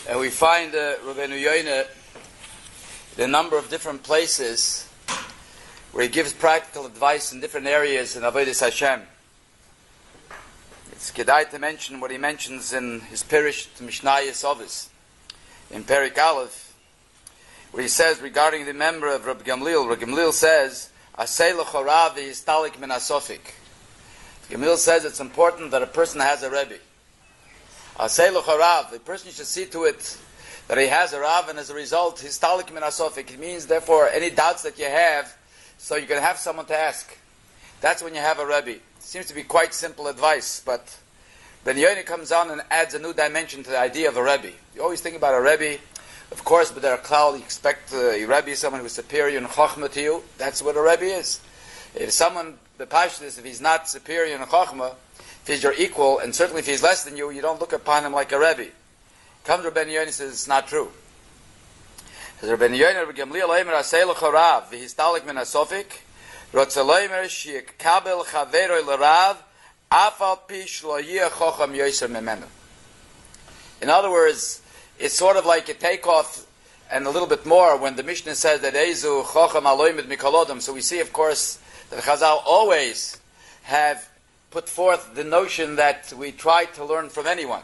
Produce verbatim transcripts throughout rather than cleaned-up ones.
And we find uh, Rabbeinu Yoina in a number of different places where he gives practical advice in different areas in Avodas Hashem. It's kedai to mention what he mentions in his Pirish to Mishnah Yesovus in Perik Aleph, where he says regarding the member of Reb Gamliel, Reb Gamliel says, Asei l'chorav v'yistalik min asofik. Gamliel says it's important that a person has a Rebbe. Asei l'chorav, the person should see to it that he has a Rav, and as a result, histalik min asofik. It means, therefore, any doubts that you have, so you can have someone to ask. That's when you have a Rebbe. It seems to be quite simple advice, but Ben Yoina comes on and adds a new dimension to the idea of a Rebbe. You always think about a Rebbe, of course, but there are klal, you expect uh, a Rebbe is someone who is superior in Chochmah to you. That's what a Rebbe is. If someone, the Pashtus is, if he's not superior in Chochmah, if he's your equal, and certainly if he's less than you, you don't look upon him like a Rebbe. Comes Rabbeinu Yoina and says it's not true. Says Rabbeinu Yoina, Rabbi Gamliel Omer Asei l'chorav v'histalik min asofik rotze loimer sheyikabel chaveroi l'rav af al pi shlo yeh chocham yoser memenu. In other words, it's sort of like a takeoff and a little bit more when the Mishnah says that Eizu chocham aloymed mikolodom. So we see, of course, that Chazal always have put forth the notion that we try to learn from anyone.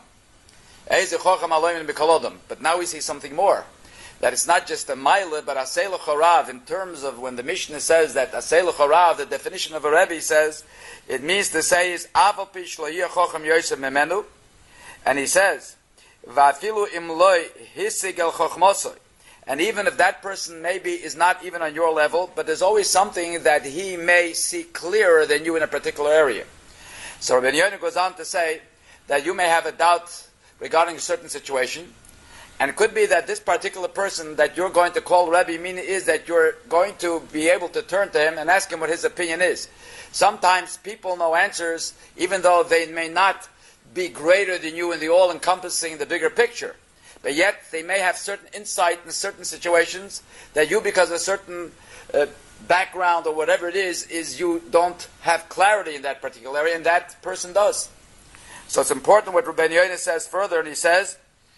But now we see something more. That it's not just a maila, but asei l'chorav, in terms of when the Mishnah says that asei l'chorav, the definition of a Rebbe says, it means to say is, aval pi shlo yeh chocham yosef memenu, and he says, va'afilu im loy hisig el chochmosoi, and even if that person maybe is not even on your level, but there's always something that he may see clearer than you in a particular area. So Rabbeinu Yoina goes on to say that you may have a doubt regarding a certain situation, and it could be that this particular person that you're going to call Rebbe, meaning is that you're going to be able to turn to him and ask him what his opinion is. Sometimes people know answers, even though they may not be greater than you in the all-encompassing, the bigger picture. But yet, they may have certain insight in certain situations that you, because of a certain uh, background or whatever it is, is you don't have clarity in that particular area, and that person does. So it's important what Rabbeinu Yoina says further, and he says,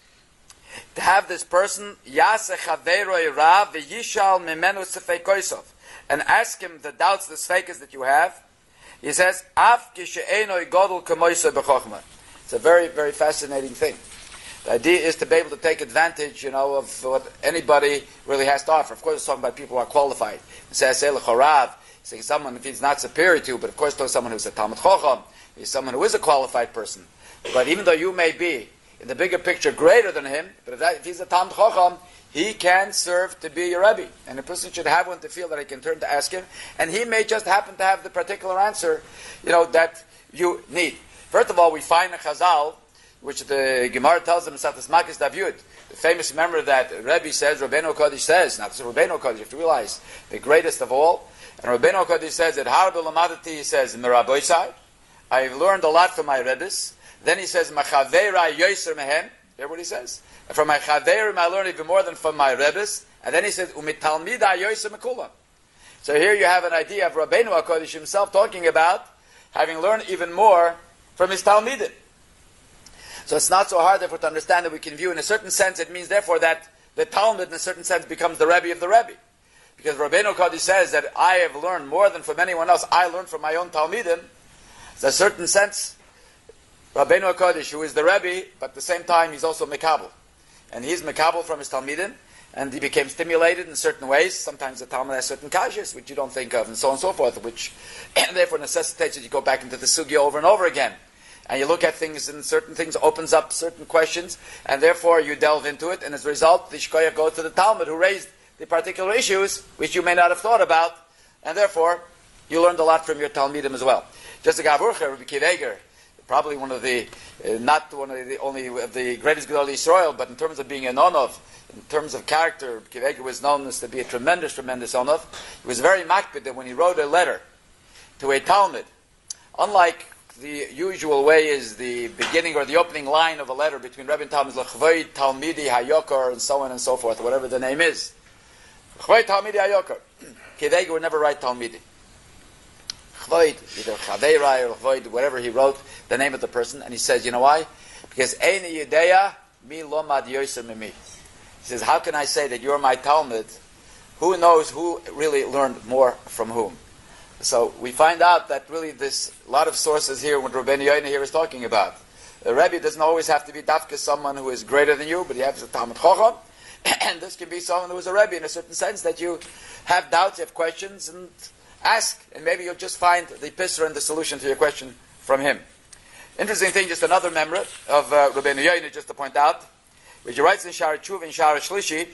to have this person, Yaseh chaveroi rav v'yishal mimenu sefei koisov, and ask him the doubts, the sfeikas that you have. He says, Af kishe'enoi godol kamoisoi b'chochmah. It's a very, very fascinating thing. The idea is to be able to take advantage, you know, of what anybody really has to offer. Of course, it's talking about people who are qualified. It says, Asei l'chorav, saying someone if he's not superior to you, but of course, it's someone who's a Talmud Chacham, he's someone who is a qualified person. But even though you may be, in the bigger picture, greater than him, but if, that, if he's a Talmud Chacham, he can serve to be your Rebbe. And a person should have one to feel that he can turn to ask him, and he may just happen to have the particular answer, you know, that you need. First of all, we find a Chazal, which the Gemara tells them in Satas Makis Davyud, the famous member that Rebbe says, Rabbeinu Kodesh says, not Rabbeinu Kodesh, you have to realize, the greatest of all, and Rabbeinu Kodesh says that Harbe Lamadati, he says, Meraboisai, I've learned a lot from my Rebbes. Then he says, Machaveira yoser mehem. Hear what he says? From my Chaverim I learned even more than from my Rebbes. And then he says, Umitalmida yoser mekulam. So here you have an idea of Rabbeinu HaKodesh himself talking about having learned even more from his Talmidim. So it's not so hard therefore to understand that we can view in a certain sense, it means therefore that the Talmud in a certain sense becomes the Rebbe of the Rebbe. Because Rabbeinu HaKodesh says that I have learned more than from anyone else. I learned from my own Talmidim. In a certain sense, Rabbeinu HaKodesh, who is the Rebbe, but at the same time he's also Mekabel. And he's Mekabel from his Talmidim, and he became stimulated in certain ways. Sometimes the Talmud has certain kashas, which you don't think of, and so on and so forth, which and therefore necessitates that you go back into the sugya over and over again. And you look at things, and certain things opens up certain questions, and therefore you delve into it, and as a result, the Shkoyach goes to the Talmud, who raised the particular issues, which you may not have thought about, and therefore, you learned a lot from your Talmidim as well. Just like Avurcha, Rabbi Akiva Eiger, probably one of the, uh, not one of the only of the greatest Gedolei Yisrael, but in terms of being a nonov, in terms of character, Akiva Eiger was known as to be a tremendous, tremendous nonov. He was very makpid that when he wrote a letter to a Talmud, unlike the usual way is the beginning or the opening line of a letter between Rebbe and Talmud, L'chvoid Talmidi Hayokar, and so on and so forth, whatever the name is. L'chvoid Talmidi Hayokar. Akiva Eiger would never write Talmidi. Chvoid, either Chaveirai or Chvoid, whatever he wrote, the name of the person, and he says, you know why? Because Eini Yedeya mi lomad yoser mimi. He says, how can I say that you're my Talmud? Who knows who really learned more from whom? So we find out that really there's a lot of sources here what Rabbeinu Yoina here is talking about. The Rebbe doesn't always have to be dafka someone who is greater than you, but you have a Talmud Chacham, and this can be someone who is a Rebbe in a certain sense that you have doubts, you have questions, and ask, and maybe you'll just find the pisser and the solution to your question from him. Interesting thing, just another member of uh, Rabbeinu Yoina, just to point out, which he writes in Shara Tshuva, in Shara Shlishi,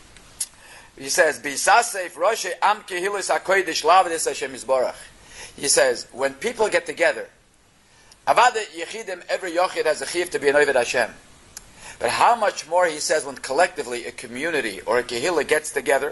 he says, "B'sasef Rosh Am Kehilos HaKodesh Lavdes Hashem Yisborach." He says, when people get together, Avada Yechidim, every Yochid has a chiyuv to be an Oved Hashem. But how much more, he says, when collectively a community or a Kehillah gets together,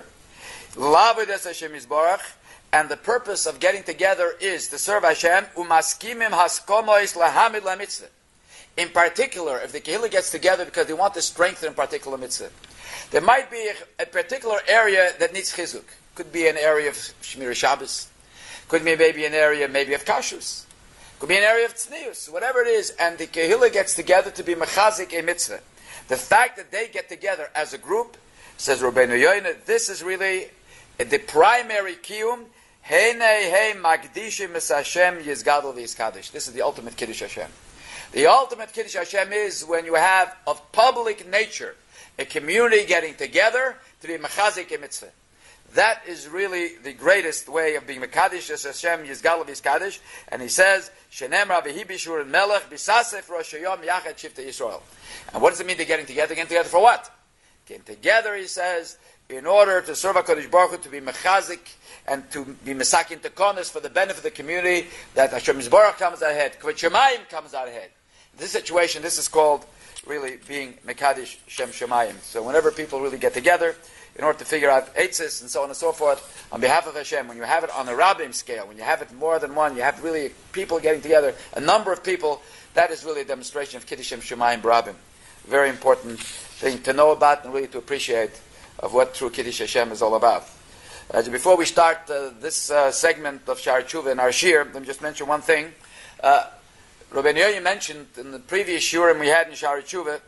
Lavdes Hashem Yisborach, and the purpose of getting together is to serve Hashem, Umaskimim Haskomois Lahamid LaMitzvah. In particular, if the Kehillah gets together because they want to strengthen a particular mitzvah, there might be a, a particular area that needs chizuk. Could be an area of Shmir Shabbos. Could be maybe an area maybe of kashrus. Could be an area of tznius. Whatever it is, and the Kehillah gets together to be mechazik a mitzvah. The fact that they get together as a group, says Rabbeinu Yoina, this is really the primary kiyum. Heinei hei magdishim es Hashem yizgadol v'yizkadosh. This is the ultimate Kiddush Hashem. The ultimate Kiddush Hashem is when you have of public nature a community getting together to be mechazik a mitzvah. That is really the greatest way of being mekadosh as Hashem yizgal v'yizkadosh. And he says, "Shenemra v'hi bishur melech b'sasef rosh hayom yachad shivtei Yisrael." And what does it mean? They're getting together. Getting together for what? Getting together, he says, in order to serve HaKadosh Baruch Hu, to be mechazik and to be mesakin tekonos for the benefit of the community, that Hashem Yisborach comes out ahead, Kvod Shemayim comes out ahead. In this situation, this is called really being Mekadosh Shem Shemayim. So whenever people really get together, in order to figure out eitzis and so on and so forth, on behalf of Hashem, when you have it on a rabbim scale, when you have it more than one, you have really people getting together, a number of people, that is really a demonstration of Kiddush Shem Shemayim B'Rabbim. Very important thing to know about and really to appreciate of what true Kiddush Hashem is all about. Uh, before we start uh, this uh, segment of Shar Tshuva and our Shir, let me just mention one thing. Uh, Rabbeinu Yoina mentioned in the previous Shurim we had in Shar Tshuva,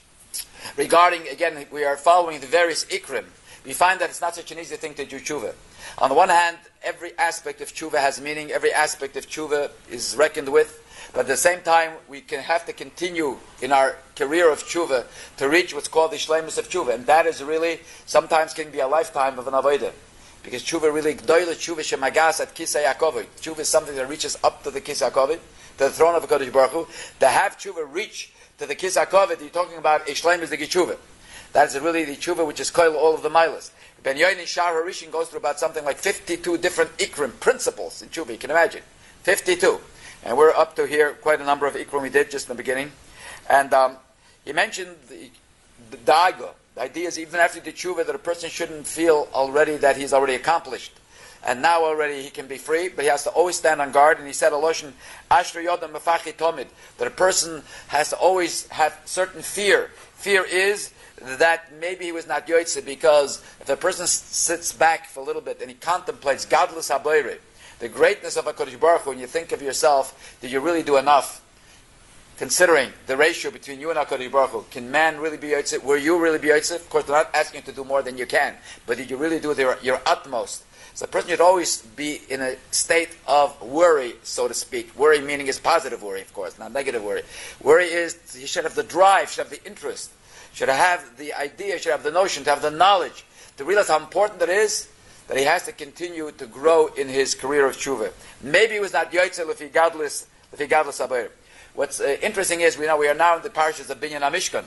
regarding, again, we are following the various ikrim. We find that it's not such an easy thing to do tshuva. On the one hand, every aspect of tshuva has meaning, every aspect of tshuva is reckoned with, but at the same time, we can have to continue in our career of tshuva to reach what's called the shleimus of tshuva, and that is really, sometimes can be a lifetime of an avodah. Because tshuva really, gdoyle tshuva shemagas at kisei Yaakov. Tshuva is something that reaches up to the kisei Yaakov, to the throne of HaKadosh Baruch Hu. To have tshuva reach to the kisei Yaakov, you're talking about a shleimus de tshuva. That is really the tshuva which is koil all of the milas. Ben Yoina Shar Harishin goes through about something like fifty-two different ikrim principles in tshuva. You can imagine, fifty-two, and we're up to here quite a number of ikrim we did just in the beginning. And um, he mentioned the, the daga. The idea is even after the tshuva that a person shouldn't feel already that he's already accomplished, and now already he can be free, but he has to always stand on guard. And he said, "Aloshin Ashra Yodam Mefachi Tomid," that a person has to always have certain fear. Fear is that maybe he was not yotzei, because if a person s- sits back for a little bit and he contemplates Gadlus Habayre, the greatness of HaKadosh Baruch Hu, and you think of yourself, did you really do enough? Considering the ratio between you and HaKadosh Baruch Hu, can man really be yotzei? Will you really be yotzei? Of course, they're not asking you to do more than you can, but did you really do your, your utmost? So a person should always be in a state of worry, so to speak. Worry meaning is positive worry, of course, not negative worry. Worry is, he should have the drive, should have the interest, should have the idea, should have the notion, to have the knowledge, to realize how important it is that he has to continue to grow in his career of tshuva. Maybe he was not yotzei lefi gadlus, lefi gadlus habayr. What's uh, interesting is, we know we are now in the parashas of Binyan HaMishkan,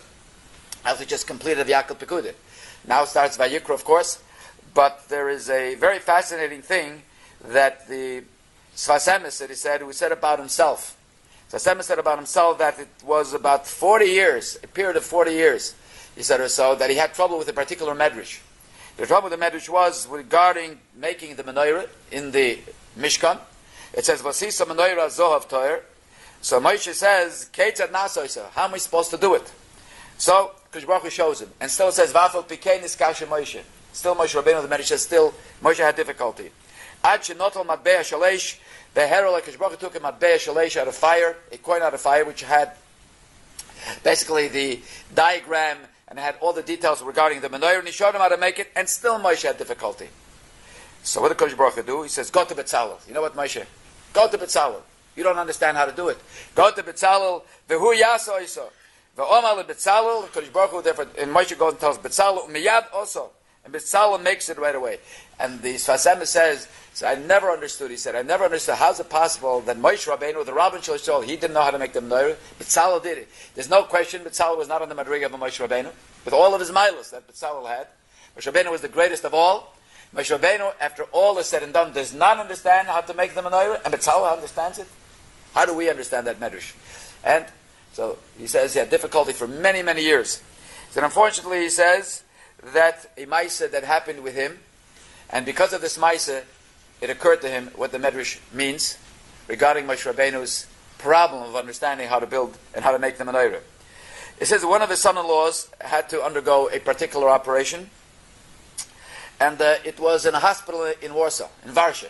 as we just completed the Yaakov Pekudah. Now starts Vayikra, of course, but there is a very fascinating thing that the Sfas Emes, that he said, who said about himself. Sfas Emes said about himself that it was about forty years, a period of forty years, he said or so, that he had trouble with a particular medrash. The trouble with the medrash was regarding making the menorah in the Mishkan. It says, Vasisa menorah zohav toer. So Moshe says, Keitzad nasoisa, how am I supposed to do it? So, Kadosh Baruch Hu shows him. And still says, Vafal pikein iskasha Moshe. Still Moshe Rabbeinu, the medrash says, still Moshe had difficulty. Ad shenotol matbeah shalesh, the herald, Kadosh Baruch Hu took a matbeah shalesh out of fire, a coin out of fire, which had basically the diagram, and it had all the details regarding the menorah, and he showed him how to make it, and still Moshe had difficulty. So what did Kodesh Baruch Hu do? He says, go to Betzalel. You know what, Moshe? Go to Betzalel. You don't understand how to do it. Go to Betzalel. V'hu yasa iso. V'omar leBetzalel. Kodesh Baruch Hu, therefore, and Moshe goes and tells Betzalel, miyad also. And Betzalel makes it right away. And the Sfas Emes says, so I never understood. He said, I never understood how is it possible that Moshe Rabbeinu, the Rabban Shel Yisrael, he didn't know how to make the menorah. Betzalel did it. There's no question Betzalel was not on the madriga of Moshe Rabbeinu, with all of his milos that Betzalel had. Moshe Rabbeinu was the greatest of all. Moshe Rabbeinu, after all is said and done, does not understand how to make the menorah, and Betzalel understands it. How do we understand that medrash? And so he says he had difficulty for many, many years. So unfortunately, he says that a Maisa that happened with him, and because of this Maisa, it occurred to him what the medrash means regarding Moshe Rabbeinu's problem of understanding how to build and how to make the menorah. It says one of his son-in-laws had to undergo a particular operation, and uh, it was in a hospital in Warsaw, in Varsha.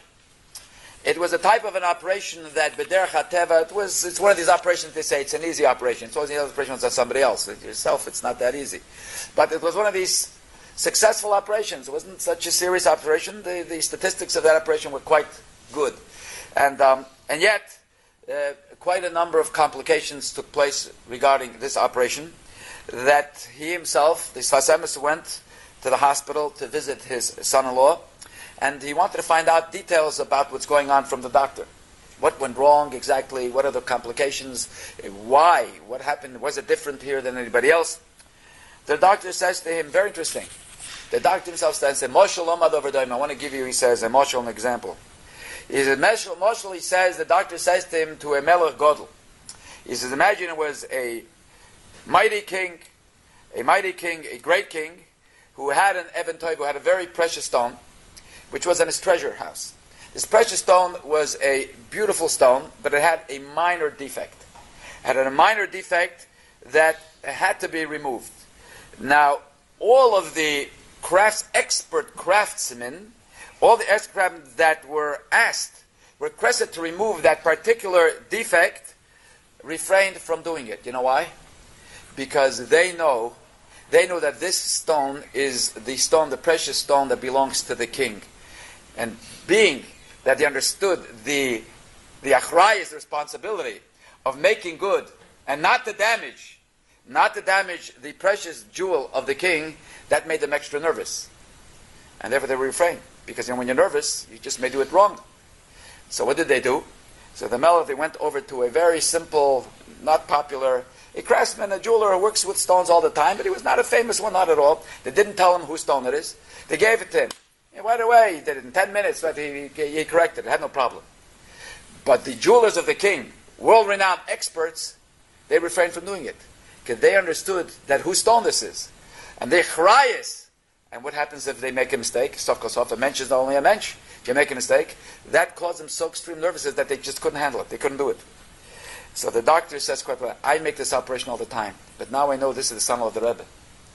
It was a type of an operation that B'derech HaTeva, it was, it's one of these operations they say it's an easy operation. It's always the other operation on somebody else. Yourself, it's not that easy. But it was one of these successful operations. It wasn't such a serious operation. The, the statistics of that operation were quite good. And, um, and yet, uh, quite a number of complications took place regarding this operation, that he himself, the Sfas Emes, went to the hospital to visit his son-in-law, and he wanted to find out details about what's going on from the doctor. What went wrong exactly? What are the complications? Why? What happened? Was it different here than anybody else? The doctor says to him, very interesting. The doctor himself stands and says, Moshel Omad over Daim. I want to give you, he says, a Moshel, an example. He says, Moshel, he says, the doctor says to him, to a Melech Godel. He says, imagine it was a mighty king, a mighty king, a great king, who had an Eben Toiv, who had a very precious stone, which was in his treasure house. This precious stone was a beautiful stone, but it had a minor defect. It had a minor defect that had to be removed. Now, all of the crafts, expert craftsmen, all the experts that were asked, requested to remove that particular defect, refrained from doing it. You know why? Because they know, they know that this stone is the stone, the precious stone that belongs to the king. And being that they understood the the achrayis responsibility of making good and not to damage, not to damage the precious jewel of the king, that made them extra nervous. And therefore they refrained. Because you know, when you're nervous, you just may do it wrong. So what did they do? So the Melech, they went over to a very simple, not popular, a craftsman, a jeweler who works with stones all the time, but he was not a famous one, not at all. They didn't tell him whose stone it is. They gave it to him. And right away, he did it in ten minutes, but he, he, he corrected it, had no problem. But the jewelers of the king, world-renowned experts, they refrained from doing it. Because they understood that whose stone this is. And they chrayas. And what happens if they make a mistake? Sof kosof, a mensch is not only a mensch. If you make a mistake, that caused them so extreme nervousness that they just couldn't handle it. They couldn't do it. So the doctor says quite well, I make this operation all the time. But now I know this is the son of the Rebbe.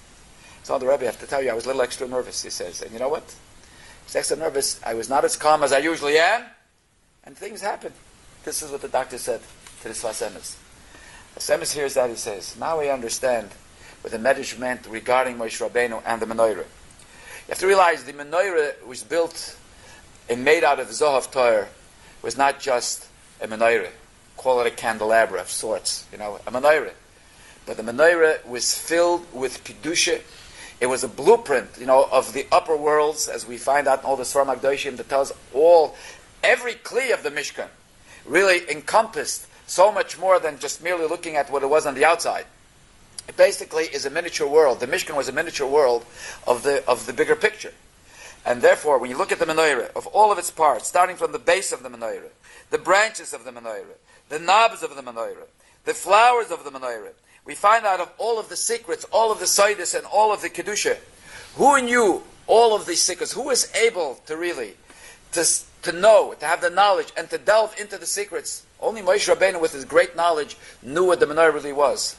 Son of the Rebbe, I have to tell you, I was a little extra nervous, he says. And you know what? I was extra nervous. I was not as calm as I usually am. And things happen. This is what the doctor said to the Sfas Emes. Sfas Emes hears that, he says, now I understand what the Medrash meant regarding Moshe Rabbeinu and the menorah. You have to realize the menorah was built and made out of Zohav Torah was not just a menorah. Call it a candelabra of sorts, you know, a menorah. But the menorah was filled with Kedusha. It was a blueprint, you know, of the upper worlds, as we find out in all the Sfarim HaKadoshim, that tells all, every kli of the Mishkan really encompassed so much more than just merely looking at what it was on the outside. It basically is a miniature world. The Mishkan was a miniature world of the of the bigger picture. And therefore, when you look at the menorah, of all of its parts, starting from the base of the menorah, the branches of the menorah, the knobs of the menorah, the flowers of the menorah, we find out of all of the secrets, all of the Seidos, and all of the Kedusha. Who knew all of these secrets? Who was able to really, to, to know, to have the knowledge, and to delve into the secrets? Only Moshe Rabbeinu, with his great knowledge, knew what the menorah really was.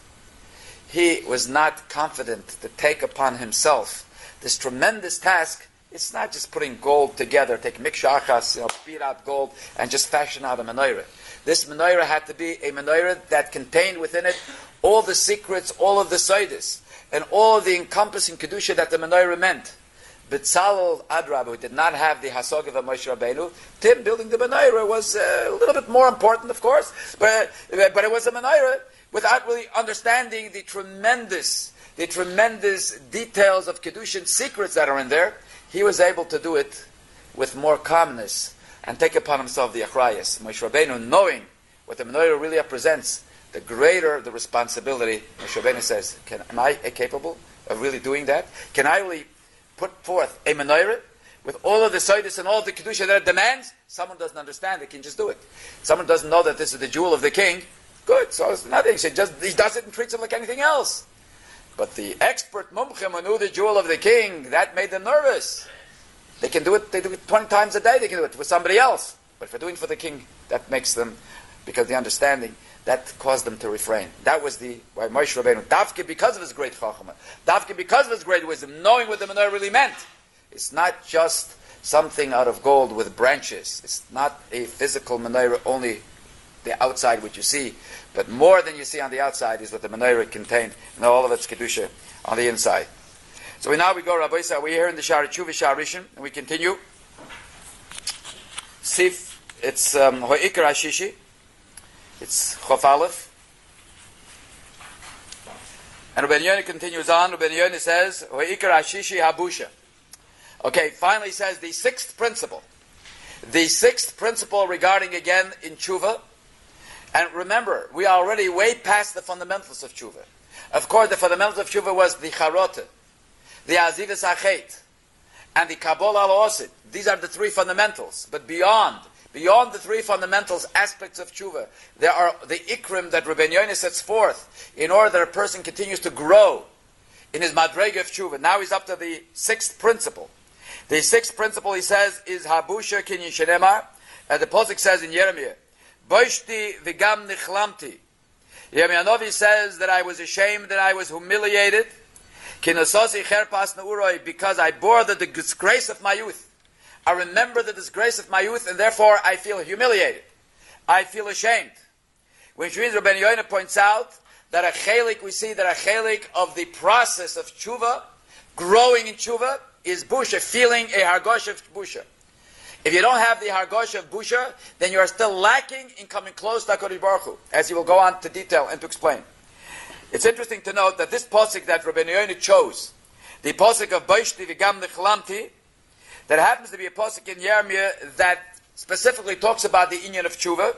He was not confident to take upon himself this tremendous task. It's not just putting gold together, take mikshachas, you know, beat out gold, and just fashion out a menorah. This menorah had to be a menorah that contained within it all the secrets, all of the soidis, and all of the encompassing kedusha that the menorah meant. B'Tzalel Adrabah, who did not have the Hasog of Moshe Rabbeinu, to him building the menorah was uh, a little bit more important, of course, but but it was a menorah without really understanding the tremendous, the tremendous details of kedusha secrets that are in there. He was able to do it with more calmness and take upon himself the achrayas. Moshe Rabbeinu, knowing what the menorah really represents, the greater the responsibility. Moshe Rabbeinu says, "Can am I capable of really doing that? Can I really put forth a menorah with all of the soidus and all of the kedusha that it demands?" Someone doesn't understand, they can just do it. Someone doesn't know that this is the jewel of the king. Good, so it's nothing. He just he does it and treats it like anything else. But the expert mumchim who knew the jewel of the king, that made them nervous. They can do it. They do it twenty times a day. They can do it with somebody else. But if they're doing it for the king, that makes them, because the understanding, that caused them to refrain. That was the why Moshe Rabbeinu, Davke, because of his great chachma, Davke, because of his great wisdom, knowing what the menorah really meant. It's not just something out of gold with branches. It's not a physical menorah, only the outside which you see, but more than you see on the outside is what the menorah contained, and all of its kedusha on the inside. So we now we go, Rabbi Yisrael, we're here in the Sha'ar Tshuva, Sha'ar Rishon, and we continue. Sif, it's um, Ho'ikar Hashishi. It's Chof Aleph. And Rabbi Yonah continues on. Rabbi Yonah says, Ho'ikar Hashishi Habusha. Okay, finally he says the sixth principle. The sixth principle regarding, again, in Tshuva. And remember, we are already way past the fundamentals of Tshuva. Of course, the fundamentals of Tshuva was the Charotah, the Azivas Achet, and the Kabbalah Al-Osid. These are the three fundamentals. But beyond, beyond the three fundamentals aspects of Tshuva, there are the Ikrim that Rabbi Yonah sets forth in order that a person continues to grow in his Madrega of Tshuva. Now he's up to the sixth principle. The sixth principle, he says, is Habusha Kinyin Shenemar. And the Pasuk says in Yeremiah, Boishti Vigam Nichlamti. Yeremiah Novi says that I was ashamed, that I was humiliated, because I bore the disgrace of my youth. I remember the disgrace of my youth, and therefore I feel humiliated. I feel ashamed. Which means Rabbi Yonah points out that a chelik, we see that a chelik of the process of tshuva, growing in tshuva, is busha, feeling a hargosh of busha. If you don't have the hargosh of busha, then you are still lacking in coming close to HaKadosh Baruch Hu, as he will go on to detail and to explain. It's interesting to note that this posik that Rabbi Yonah chose, the posik of Boishti Vigam Nechlamti, that happens to be a posik in Yeremiah that specifically talks about the inyan of tshuva,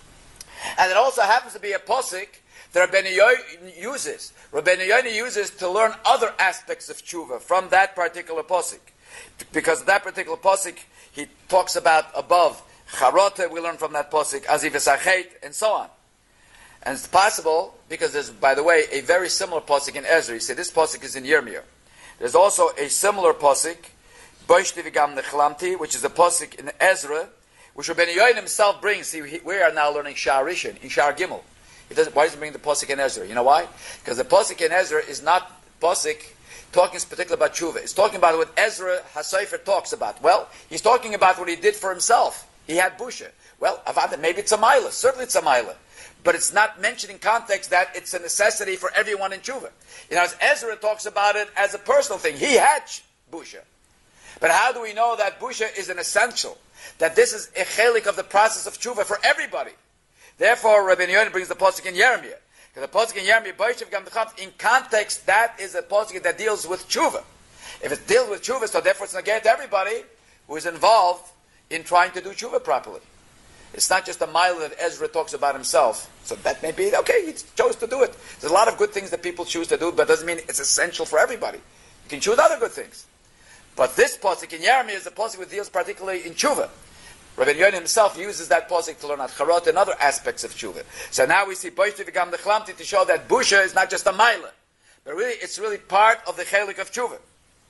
and it also happens to be a posik that Rabbi Yonah uses. Rabbi Yonah uses to learn other aspects of tshuva from that particular posik, because that particular posik he talks about above Charotah, we learn from that posik, Azivas Achet, and so on. And it's possible, because there's, by the way, a very similar posik in Ezra. You see, this posik is in Yirmiyah. There's also a similar posik, Boishti Vigam Nechlamti, which is a posik in Ezra, which Rabbi Yonah himself brings. See, we are now learning Sha'ar Rishon, in Sha'ar Gimel. He doesn't, why does he bring the posik in Ezra? You know why? Because the posik in Ezra is not posik talking particularly about tshuva. It's talking about what Ezra HaSefer talks about. Well, he's talking about what he did for himself. He had busha. Well, maybe it's a milah. Certainly it's a milah. But it's not mentioned in context that it's a necessity for everyone in tshuva. You know, as Ezra talks about it as a personal thing, he had busha. But how do we know that busha is an essential? That this is a chelik of the process of tshuva for everybody. Therefore, Rabbi Yonah brings the posuk in Yeremiah. Because the posuk in Yeremiah, in context, that is a posuk that deals with tshuva. If it deals with tshuva, so therefore it's negated to everybody who is involved in trying to do tshuva properly. It's not just a mile that Ezra talks about himself. So that may be, okay, he chose to do it. There's a lot of good things that people choose to do, but it doesn't mean it's essential for everybody. You can choose other good things. But this posuk in Yeremiah is a posuk that deals particularly in tshuva. Rabbi Yonah himself uses that posuk to learn at Charot and other aspects of tshuva. So now we see Boishti Vigam Nechlamti to show that busha is not just a mile, but really it's really part of the chelik of tshuva.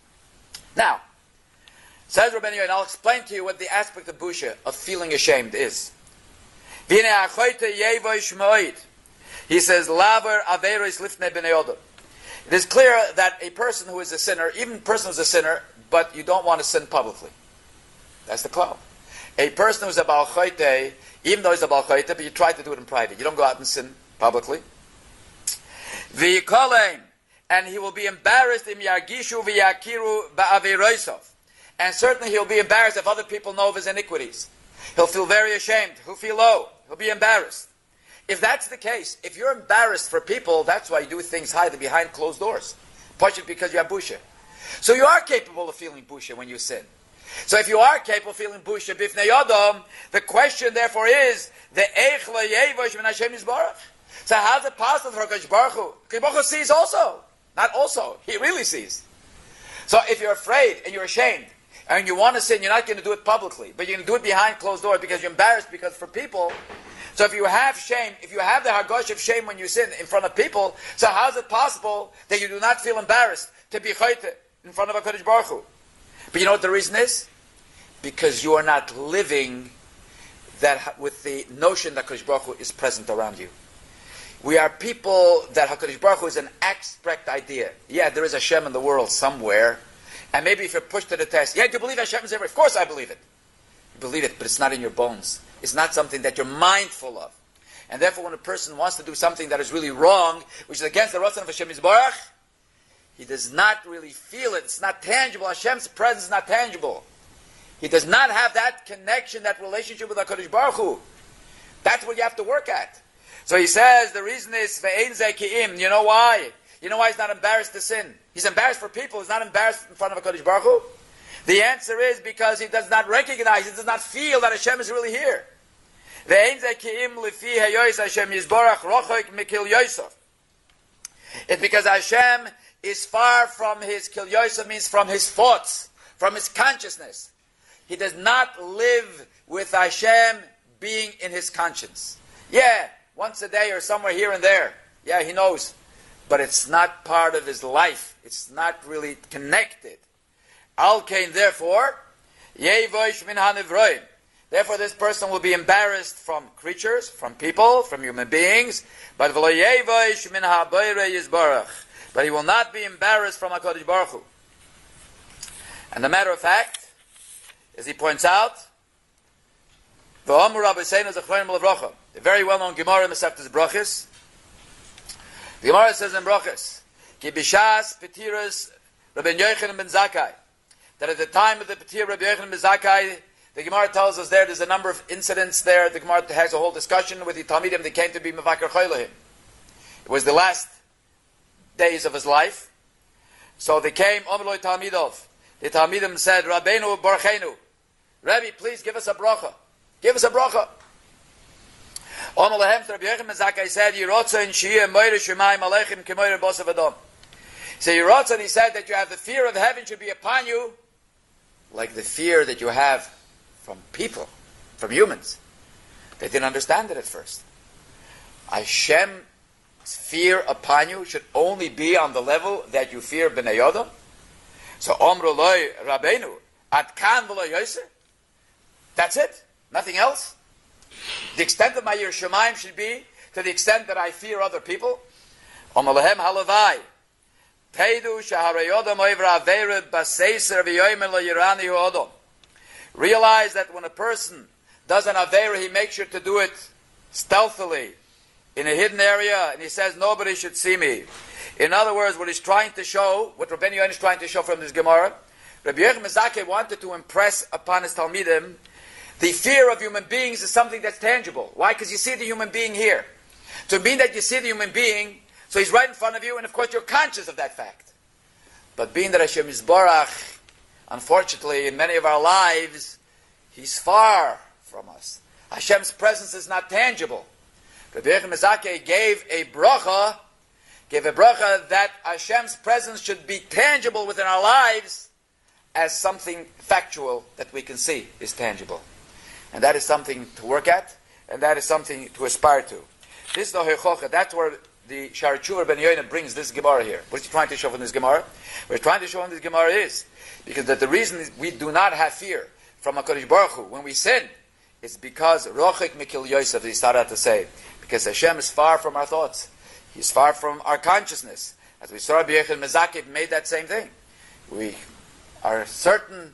Now, says Rabbi Yonah, and I'll explain to you what the aspect of busha, of feeling ashamed, is. He says, Laver Averis Lifnei Bnei Odom. It is clear that a person who is a sinner, even a person who is a sinner, but you don't want to sin publicly. That's the cloud. A person who's a Baal Choite, even though he's a Baal Choite, but you try to do it in private. You don't go out and sin publicly. V'yikolem, and he will be embarrassed im yargishu v'yakiru ba'aviroisov. And certainly he'll be embarrassed if other people know of his iniquities. He'll feel very ashamed. He'll feel low. He'll be embarrassed. If that's the case, if you're embarrassed for people, that's why you do things hide behind closed doors. Push it because you have busha. So you are capable of feeling busha when you sin. So if you are capable of feeling busha bifnei yodom, the question therefore is the eich lo yevosh min Hashem yisbarach. So how's it possible for Hakadosh Baruch Hu? Hakadosh Baruch Hu sees also, not also. He really sees. So if you're afraid and you're ashamed and you want to sin, you're not going to do it publicly, but you're going to do it behind closed doors because you're embarrassed. Because for people, so if you have shame, if you have the hargosh of shame when you sin in front of people, so how is it possible that you do not feel embarrassed to be chayte in front of Hakadosh Baruch Hu? But you know what the reason is? Because you are not living that with the notion that Hakadosh Baruch Hu is present around you. We are people that HaKadosh Baruch Hu is an abstract idea. Yeah, there is Hashem in the world somewhere. And maybe if you're pushed to the test, yeah, do you believe Hashem is everywhere? Of course I believe it. You believe it, but it's not in your bones. It's not something that you're mindful of. And therefore when a person wants to do something that is really wrong, which is against the Ratzon of Hashem Yisbarach, he does not really feel it. It's not tangible. Hashem's presence is not tangible. He does not have that connection, that relationship with HaKadosh Baruch Hu. That's what you have to work at. So he says the reason is ve'ein zekiim. You know why? You know why he's not embarrassed to sin? He's embarrassed for people. He's not embarrassed in front of HaKadosh Baruch Hu. The answer is because he does not recognize, he does not feel that Hashem is really here. Ve'ein zekiim lefi hayois Hashem yizborach rochok mikil yosef. It's because Hashem is far from his kil yosef, means from his thoughts, from his consciousness. He does not live with Hashem being in his conscience. Yeah. Once a day or somewhere here and there. Yeah, he knows. But it's not part of his life. It's not really connected. Al kain, therefore, yevosh min hanivroim. Therefore, this person will be embarrassed from creatures, from people, from human beings. But v'lo yevosh min haboirei yizbarach. But he will not be embarrassed from HaKadosh Baruch Hu. And the matter of fact, as he points out, v'omur Rabbeinu zechronim levrocha. The very well-known Gemara Mesechtes Brachos. The Gemara says in Brachos, Ki b'shas petiras Rabbi Yochanan ben Zakkai. That at the time of the petir Rabbi Yochanan ben Zakkai, the Gemara tells us there, there's a number of incidents there. The Gemara has a whole discussion with the Talmidim. They came to be Mevaker Choylehim. It was the last days of his life. So they came, Omeloi Talmidov. The Talmidim said, Rabbeinu Barchenu. Rabbi, please give us a bracha. Give us a bracha. Omalahem, Rabbi Yochanan ben Zakkai said, Yerotzon shiyeh moire shemayim aleichem kemoire bosav adom. So Yerotzon, he said that you have the fear of heaven should be upon you, like the fear that you have from people, from humans. They didn't understand it at first. Hashem's fear upon you should only be on the level that you fear b'nei Yodam. So Omru loy Rabbeinu, at kan v'lo yoser. That's it. Nothing else. The extent of my Yir Shemaim should be to the extent that I fear other people. Omalahem halavai. Teidu shaharayodam oivra avere baseiser v'yoymen lo yirani huodom. Realize that when a person does an avera, he makes sure to do it stealthily, in a hidden area, and he says, nobody should see me. In other words, what he's trying to show, what Rabbeinu Yochanan is trying to show from this Gemara, Rabbi Yochanan ben Zakkai wanted to impress upon his Talmidim the fear of human beings is something that's tangible. Why? Because you see the human being here. To mean that you see the human being, so he's right in front of you, and of course you're conscious of that fact. But being that Hashem Yisbarach, unfortunately, in many of our lives, he's far from us. Hashem's presence is not tangible. Rabbi Yochanan ben Zakkai gave a bracha, gave a bracha that Hashem's presence should be tangible within our lives as something factual that we can see is tangible. And that is something to work at, and that is something to aspire to. This is the Hochocha. That's where the Sha'ar Tshuva Ben Yoina brings this Gemara here. What is he trying to show from this Gemara? What he's trying to show in this Gemara is, because that the reason we do not have fear from HaKadosh Baruch Hu when we sin is because Rochik Mikil Yosef, he started to say, because Hashem is far from our thoughts. He's far from our consciousness. As we saw, Rabbi Yochanan ben Zakkai made that same thing. We are certain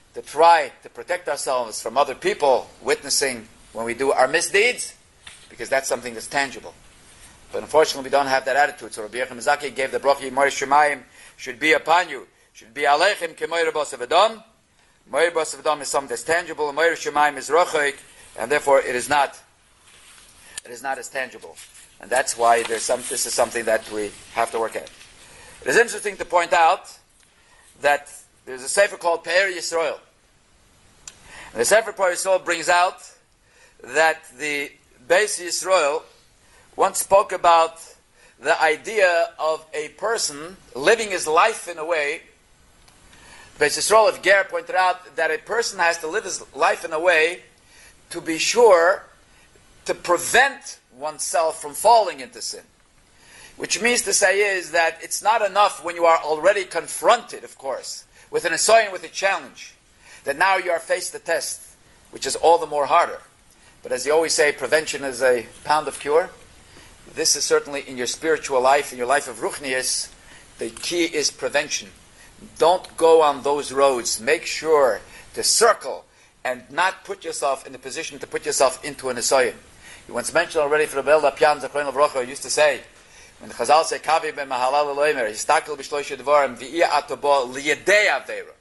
to try to protect ourselves from other people witnessing when we do our misdeeds, because that's something that's tangible. But unfortunately, we don't have that attitude. So Rabbi Yochanan Zaki gave the bracha, Moir Shemayim should be upon you, should be aleichem kemoir bosav Adam. Moir bosav Adam is something that's tangible. Moir Shemayim is rochaik, and therefore it is not. It is not as tangible, and that's why there's some. This is something that we have to work at. It is interesting to point out that there's a sefer called Pe'er Yisrael, and the sefer Pe'er Yisrael brings out that the Beis Yisrael once spoke about the idea of a person living his life in a way. Beis Yisrael of Ger pointed out that a person has to live his life in a way to be sure to prevent oneself from falling into sin. Which means to say is that it's not enough when you are already confronted, of course, with an assignment, with a challenge, that now you are faced the test, which is all the more harder. But as you always say, prevention is a pound of cure. This is certainly in your spiritual life, in your life of Ruchnius, the key is prevention. Don't go on those roads. Make sure to circle and not put yourself in a position to put yourself into an assignment. You once mentioned already for Rebbe Lapian Zechron Levrocha used to say, when the Chazal say, Kavi ben Mahalal Eloimer, Histakel b'shloisha dvarim, v'iyah atobo liyedei avera.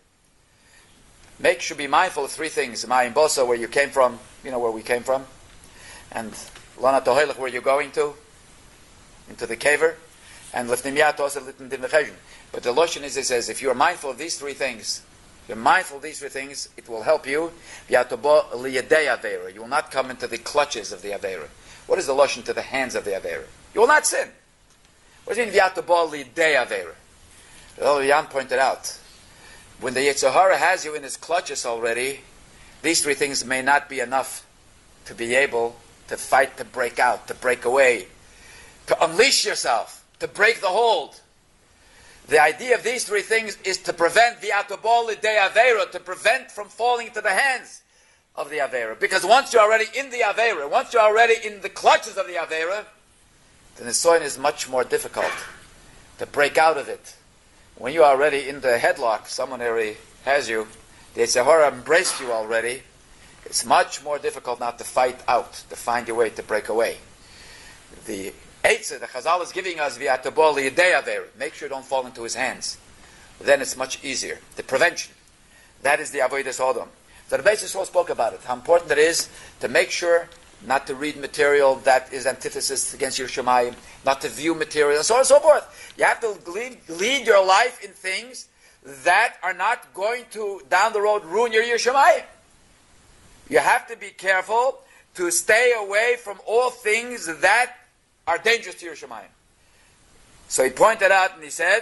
Make sure, be mindful of three things. Ma'im Bosa, where you came from, you know where we came from, and Lana Tohelech, where you're going to, into the caver, and Lifnimiyat also Litn Din V'chejun. But the Loshen is, it says, if you are mindful of these three things, if you're mindful of these three things, it will help you. V'yatobo liyedei avera. You will not come into the clutches of the avera. What is the Loshen to the hands of the avera? You will not sin. What does it mean, v'yatobo liyedei avera? Well, Jan pointed out, when the Yetzer Hara has you in his clutches already, these three things may not be enough to be able to fight, to break out, to break away, to unleash yourself, to break the hold. The idea of these three things is to prevent the atobol de avera, to prevent from falling into the hands of the avera. Because once you're already in the avera, once you're already in the clutches of the avera, then the soin is much more difficult to break out of it. When you're already in the headlock, someone already has you, the Yetzer Hara embraced you already, it's much more difficult now to fight out, to find your way, to break away. The Eitzah, the Chazal is giving us via Tabol Yedei Aver. Make sure you don't fall into his hands. Then it's much easier. The prevention. That is the Avodas Odom. So the Beis Yisrael spoke about it. How important it is to make sure not to read material that is antithesis against your Shemayim, not to view material, and so on and so forth. You have to lead, lead your life in things that are not going to, down the road, ruin your Shemayim. You have to be careful to stay away from all things that are dangerous to your Shemayim. So he pointed out and he said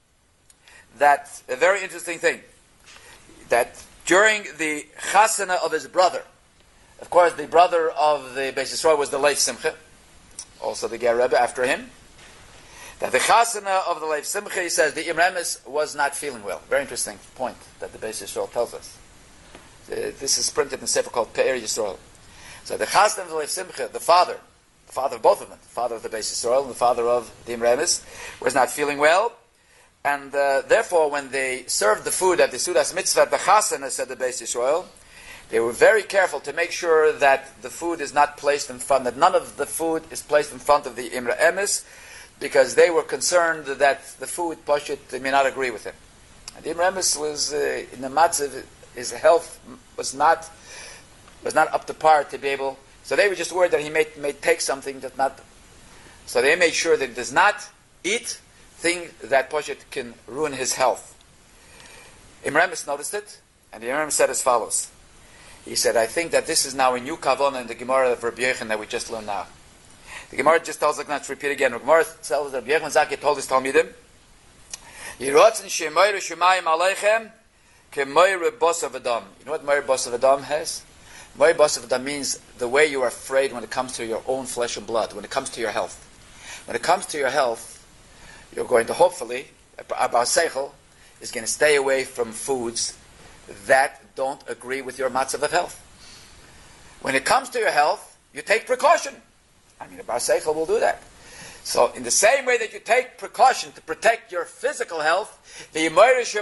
that a very interesting thing, that during the chasana of his brother, of course the brother of the Beis Yisrael was the Leif Simcha, also the Ger Rebbe after him, that the chasana of the Leif Simcha, he says, the Imremis was not feeling well. Very interesting point that the Beis Yisrael tells us. This is printed in a sefer called Pe'er Yisrael. So the chasana of the Leif Simcha, the father, the father of both of them, the father of the Beis Yisrael and the father of the Imremis, was not feeling well. And uh, therefore, when they served the food at the Sudas Mitzvah, the chasana, said the Beis Yisrael, they were very careful to make sure that the food is not placed in front, that none of the food is placed in front of the Imre Emes, because they were concerned that the food, Pashut, they may not agree with him. And the Imre Emes was uh, in the matzav, his health was not was not up to par to be able. So they were just worried that he may may take something that not. So they made sure that he does not eat thing that Pashut can ruin his health. Imre Emes noticed it, and the Imre Emes said as follows. He said, I think that this is now a new kavanah in the Gemara of Rabbi Yochanan that we just learned now. The Gemara just tells us, let's repeat again. The Gemara tells us that Rabbi Yochanan Zaki told his Talmidim, Yirotzen shemoyre shemayim aleichem kemoyre bosav adam. You know what moyre bosav adam has? Moyre bosav adam means the way you are afraid when it comes to your own flesh and blood, when it comes to your health. When it comes to your health, you're going to hopefully, Abba Seichel, is going to stay away from foods that don't agree with your matzav of health. When it comes to your health, you take precaution. I mean, a Bar Seichel will do that. So, in the same way that you take precaution to protect your physical health, take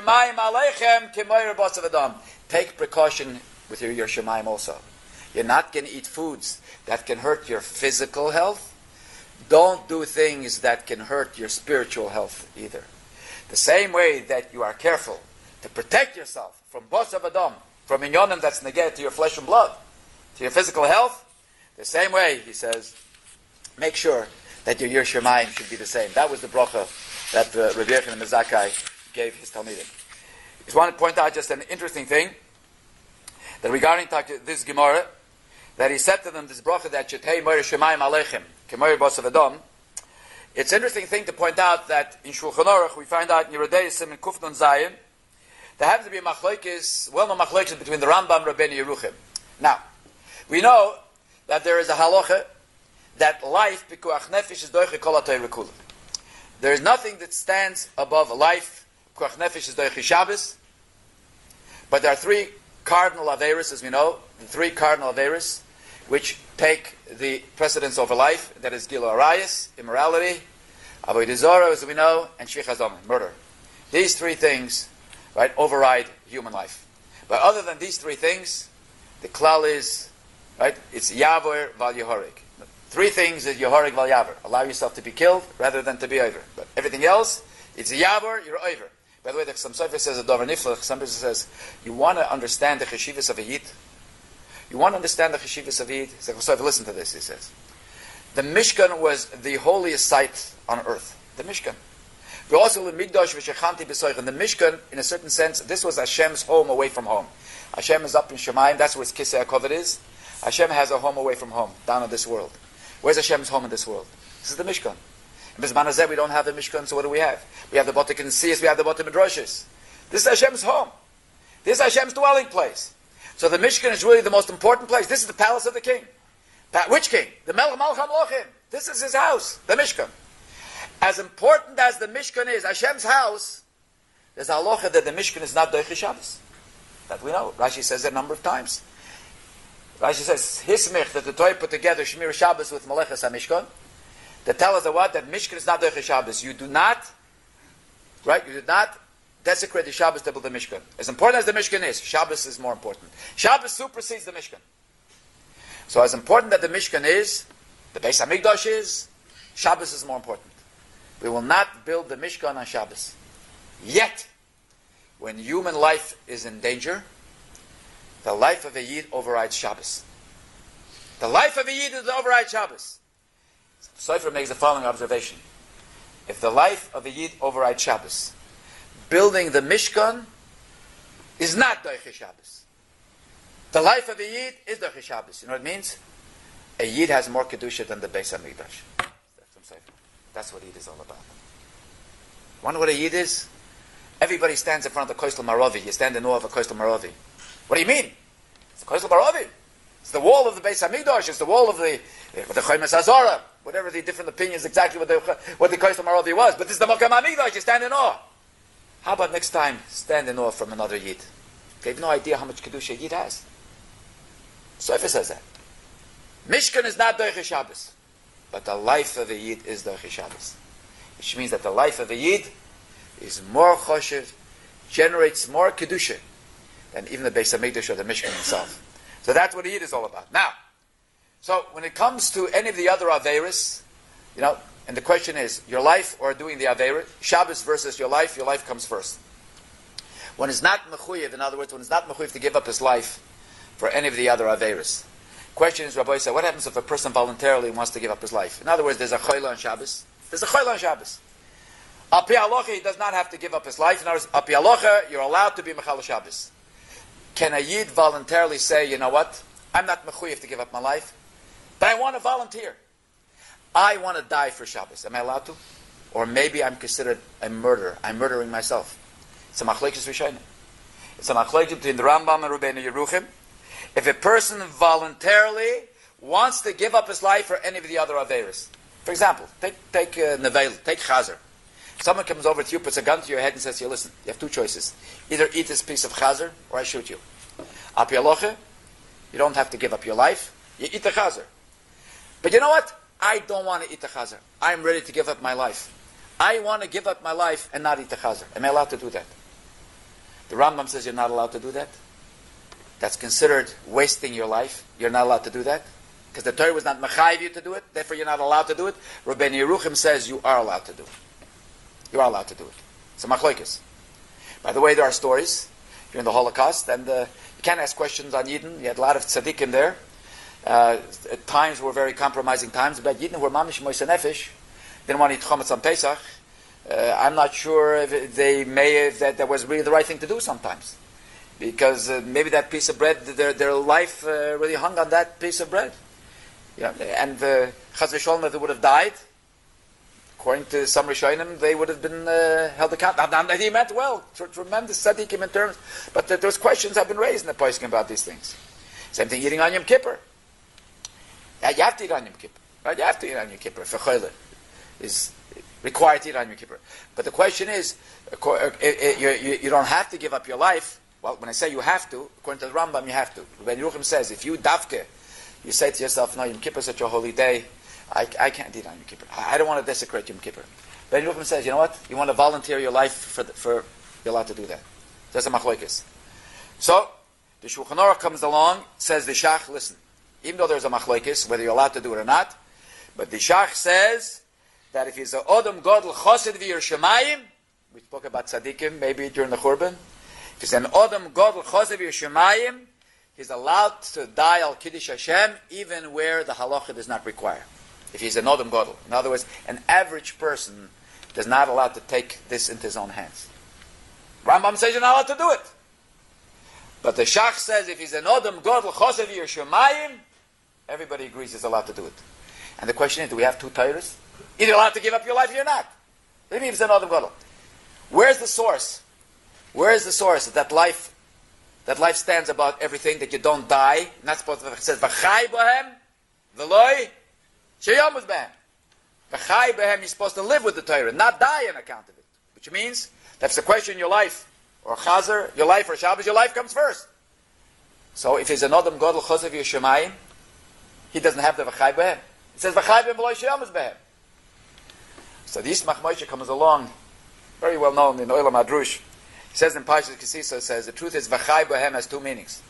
precaution with your, your shemaim also. You're not going to eat foods that can hurt your physical health. Don't do things that can hurt your spiritual health either. The same way that you are careful to protect yourself from bosav adam, from inyonim that's negated to your flesh and blood, to your physical health, the same way, he says, make sure that your Yer Shemayim should be the same. That was the bracha that uh, Rabbi Yochanan ben Zakkai gave his Talmidim. I just want to point out just an interesting thing, that regarding this Gemara, that he said to them, this bracha that Shetei Moir Shemayim Aleichem, Kemoir Bosav Adam. It's an interesting thing to point out that in Shulchan Aruch, we find out in Yerodeisim and Kufnon Zayin, there happens to be a machlokes, well-known machlokes between the Rambam and Rabbeinu Yeruchim. Now, we know that there is a halacha that life, pikuach nefesh, is doiche kol ha-Torah kula. There is nothing that stands above life. Pikuach nefesh is doiche Shabbos. But there are three cardinal averis, as we know, the three cardinal averis, which take the precedence over life. That is Gilo Arayas, immorality, Avodah Zarah, as we know, and Shvichas Damim, murder. These three things, right, override human life. But other than these three things, the klal is, right, it's Yavor Val Yehorig. Three things is Yehorig Val Yavor. Allow yourself to be killed rather than to be over. But everything else, it's Yavor, you're over. By the way, the some Sofer says a Dover Niflach, some person says, you want to understand the Cheshivas of a Yid? You want to understand the Cheshivas of a Yid? He says, Sofer, listen to this, he says. The Mishkan was the holiest site on earth. The Mishkan. But also the Migdash v'shechanti b'soich. And the Mishkan, in a certain sense, this was Hashem's home away from home. Hashem is up in Shemayim, that's where his Kisei HaKovod is. Hashem has a home away from home, down in this world. Where's Hashem's home in this world? This is the Mishkan. In Bizman Hazeh, we don't have the Mishkan, so what do we have? We have the Botei Knesiyos, we have the Botei Midrashos. This is Hashem's home. This is Hashem's dwelling place. So the Mishkan is really the most important place. This is the palace of the king. Pa- which king? The Melech Malach HaMelachim. This is his house, the Mishkan. As important as the Mishkan is, Hashem's house, there's a halacha that the Mishkan is not Doiche Shabbos. That we know. Rashi says it a number of times. Rashi says, Hismich, that the Torah put together Shmir Shabbos with Meleches HaMishkan, that tell us that what? That Mishkan is not Doiche Shabbos. You do not, right, you do not desecrate the Shabbos to build the Mishkan. As important as the Mishkan is, Shabbos is more important. Shabbos supersedes the Mishkan. So as important that the Mishkan is, the Beis HaMikdash is, Shabbos is more important. We will not build the Mishkan on Shabbos. Yet, when human life is in danger, the life of a Yid overrides Shabbos. The life of a Yid is overrides Shabbos. Sofer makes the following observation. If the life of a Yid overrides Shabbos, building the Mishkan is not Doiche Shabbos. The life of a Yid is Doiche Shabbos. You know what it means? A Yid has more Kedusha than the Beis HaMikdash. That's from Sofer. That's what Yid is all about. Wonder what a Yid is? Everybody stands in front of the Koisel Maravi. You stand in awe of a Koisel Maravi. What do you mean? It's the Koisel Maravi. It's the wall of the Beis HaMikdash. It's the wall of the the Chomes Hazorah. Whatever the different opinions, exactly what the what the Koisel Maravi was. But this is the Makam HaMikdash. You stand in awe. How about next time, stand in awe from another Yid? They have no idea how much Kedusha a Yid has. Sofer says that. Mishkan is not Doiche Shabbos. But the life of a Yid is Doiche Shabbos. Which means that the life of a Yid is more choshev, generates more Kedusha than even the Beis HaMikdash or the Mishkan himself. So that's what a Yid is all about. Now, so when it comes to any of the other Averis, you know, and the question is, your life or doing the Averis, Shabbos versus your life, your life comes first. One is not mechuyev, in other words, one is not mechuyev to give up his life for any of the other Averis. Question is, Rabbi said, what happens if a person voluntarily wants to give up his life? In other words, there's a chayla on Shabbos. There's a chayla on Shabbos. Api halacha, he does not have to give up his life. In other words, api halacha, you're allowed to be mechal Shabbos. Can a Yid voluntarily say, you know what, I'm not mechuyev to give up my life, but I want to volunteer. I want to die for Shabbos. Am I allowed to? Or maybe I'm considered a murderer. I'm murdering myself. It's a machlekes rishonim. It's a machlekes between the Rambam and Rabbeinu Yeruchim. If a person voluntarily wants to give up his life for any of the other averis. For example, take take uh, nevel, take chazer. Someone comes over to you, puts a gun to your head and says to you, listen, you have two choices. Either eat this piece of chazer or I shoot you. Api halacha, you don't have to give up your life. You eat the chazer. But you know what? I don't want to eat the chazer. I'm ready to give up my life. I want to give up my life and not eat the chazer. Am I allowed to do that? The Rambam says you're not allowed to do that. That's considered wasting your life. You're not allowed to do that. Because the Torah was not mechayiv you to do it, therefore you're not allowed to do it. Rabbeinu Yeruchim says you are allowed to do it. You are allowed to do it. It's a machlokes. By the way, there are stories during the Holocaust, and uh, you can't ask questions on Yidden. You had a lot of tzaddikim there. Uh, at times were very compromising times, but Yidden were mamish moise nefesh. Didn't want to eat chometz on Pesach. Uh, I'm not sure if it, they may have, that that was really the right thing to do sometimes. Because uh, maybe that piece of bread, their, their life uh, really hung on that piece of bread. Yeah, and uh, Chaz v'sholom, if they would have died, according to some Rishonim, they would have been uh, held accountable. Now, he meant well, tremendous tzaddikim in terms, but th- those questions have been raised in the poskim about these things. Same thing eating on Yom Kippur. Yeah, you have to eat on Yom Kippur. Right? You have to eat on Yom Kippur. Fechole is required to eat on Yom Kippur. But the question is, you, you, you don't have to give up your life. Well, when I say you have to, according to the Rambam, you have to. When Yeruchim says, if you davke, you say to yourself, no, Yom Kippur is such a holy day, I, I can't eat on Yom Kippur. I, I don't want to desecrate Yom Kippur. Ben Yeruchim says, you know what? You want to volunteer your life for, the, for you're allowed to do that. That's a machlokes. So, the Shulchan Aruch comes along, says the Shach, listen, even though there's a machlokes, whether you're allowed to do it or not, but the Shach says that if he's a Odom Godel Chosid V'Yer Shemayim, we spoke about tzaddikim maybe during the Churban, if he's an Odom Godel Chosid V'Yer Shemayim, he's allowed to die al Kiddush Hashem even where the halacha does not require. If he's an Odom Godel. In other words, an average person does not allowed to take this into his own hands. Rambam says you're not allowed to do it. But the Shach says if he's an Odom Godel Chosev V'Yer Shemayim, everybody agrees he's allowed to do it. And the question is, do we have two Torahs? Either allowed to give up your life or you're not. What do you mean if it's an Odom Godel? Where's the source? Where is the source that that life that life stands about everything, that you don't die? Not supposed to, it says, V'chai bohem, v'loi, sheyomuz behem. V'chai behem, you're supposed to live with the Torah, not die on account of it. Which means, that's the question in your life, or Chazer, your life, or Shabbos, your life comes first. So if he's an Odom Godel Chosev V'Yer Shemayim, he doesn't have the V'chai behem. It says, V'chai behem, v'loi, sheyomuz behem. So the Yismach Moshe comes along, very well known in Olam Hadrush. He says in Parshas Kisisa, it says, the truth is, V'chai behem has two meanings.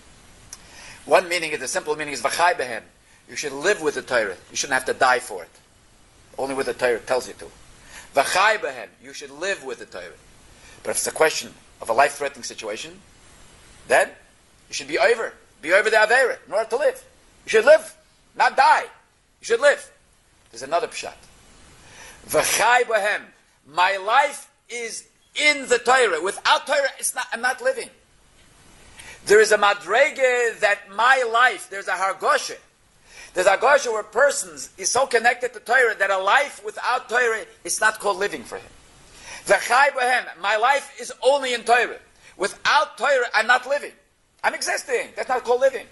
One meaning is, the simple meaning is, V'chai behem. You should live with the Torah. You shouldn't have to die for it. Only with the Torah tells you to. V'chai behem. You should live with the Torah. But if it's a question of a life-threatening situation, then you should be over. Be over the Aveira in order to live. You should live, not die. You should live. There's another pshat. V'chai behem. My life is in the Torah. Without Torah, it's not, I'm not living. There is a madrege that my life, there's a hargoshe. There's a hargoshe where a person is so connected to Torah that a life without Torah is not called living for him. V'chai bohem, my life is only in Torah. Without Torah, I'm not living. I'm existing. That's not called living.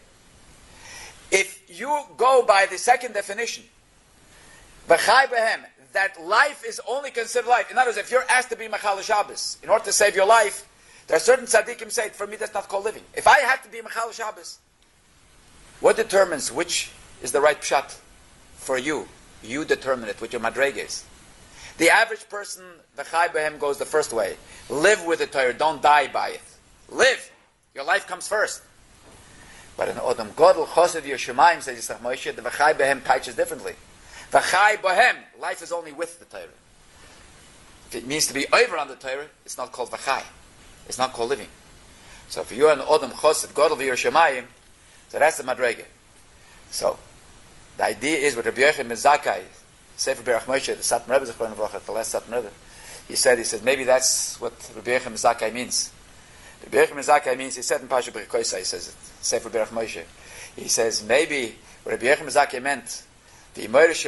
If you go by the second definition, v'chai bohem, that life is only considered life. In other words, if you're asked to be Mechal Shabbos, in order to save your life, there are certain tzaddikim say, for me that's not called living. If I have to be Mechal Shabbos, what determines which is the right pshat for you? You determine it, what your madrege is. The average person, the Chai Behem, goes the first way. Live with the Torah, don't die by it. Live. Your life comes first. But in Odom Godel Chosev V'Yer Shemayim, says Yisach Moshe, the V'chai Behem teaches differently. V'chai bohem, life is only with the Torah. If it means to be over on the Torah, it's not called v'chai. It's not called living. So if you're an Odom Chosev Godel V'Yer Shemayim, so that's the madrege. So the idea is with Rabbi Yochanan ben Zakkai, Sefer Berach Moshe, the Satmar Rebbe, the last Satmar Rebbe, he said, he said, maybe that's what Rabbi Yochanan ben Zakkai means. Rabbi Yochanan ben Zakkai means, he said in Parsha Berikosa, he says it, Sefer Berach Moshe, he says, maybe what Rabbi Yochanan ben Zakkai meant, when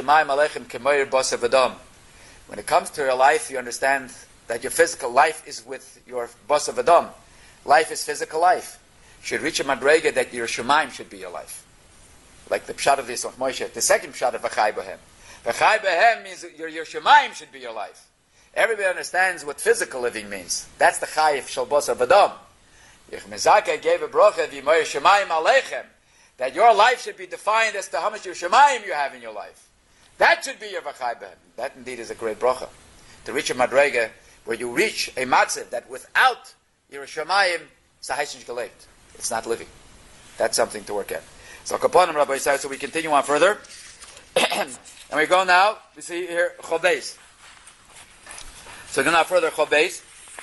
it comes to your life, you understand that your physical life is with your boss of Adam. Life is physical life. You should reach a madrega that your Shemaim should be your life. Like the pshat of the Yisroch Moshe. The second pshat of V'chai Bohem. V'chai Bohem means your, your Shemaim should be your life. Everybody understands what physical living means. That's the Chayif Shal Boss of Adam. Yechmezakeh gave a brocha V'yimoyer Shemaim Aleichem, that your life should be defined as to how much your Shemaim you have in your life. That should be your v'chai behem. That indeed is a great bracha. To reach a madrega where you reach a matziv that without your shamayim, it's a haisish gelebt. It's not living. That's something to work at. So kaponim Rabbi Yisrael. So we continue on further, and we go now. We see here chobeis. So we go now further chobeis.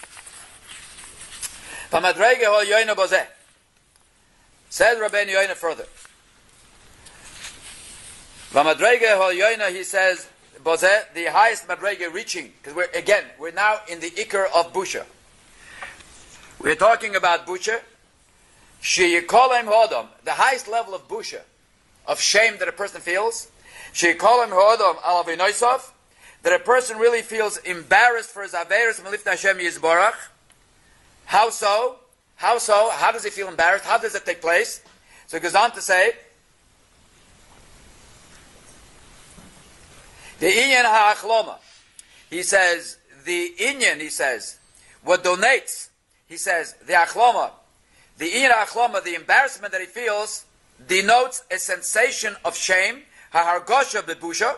V'madrega hol yoyna bozeh. Says Rabbeinu Yoina further. V'madrega hol yoyna, he says, bozeh, the highest madrega reaching, because we're again we're now in the ikar of busha. We're talking about busha. Sheyikolem hodom, the highest level of busha, of shame that a person feels. Sheyikolem hodom al avinosav, that a person really feels embarrassed for his averos malifna Hashem Yisborach. How so? How so? How does he feel embarrassed? How does it take place? So he goes on to say, the inyan ha'achloma. He says, the inyan, he says, what donates, he says, the achloma, the inyan ha'achloma, the embarrassment that he feels, denotes a sensation of shame, ha'hargosha bebusha,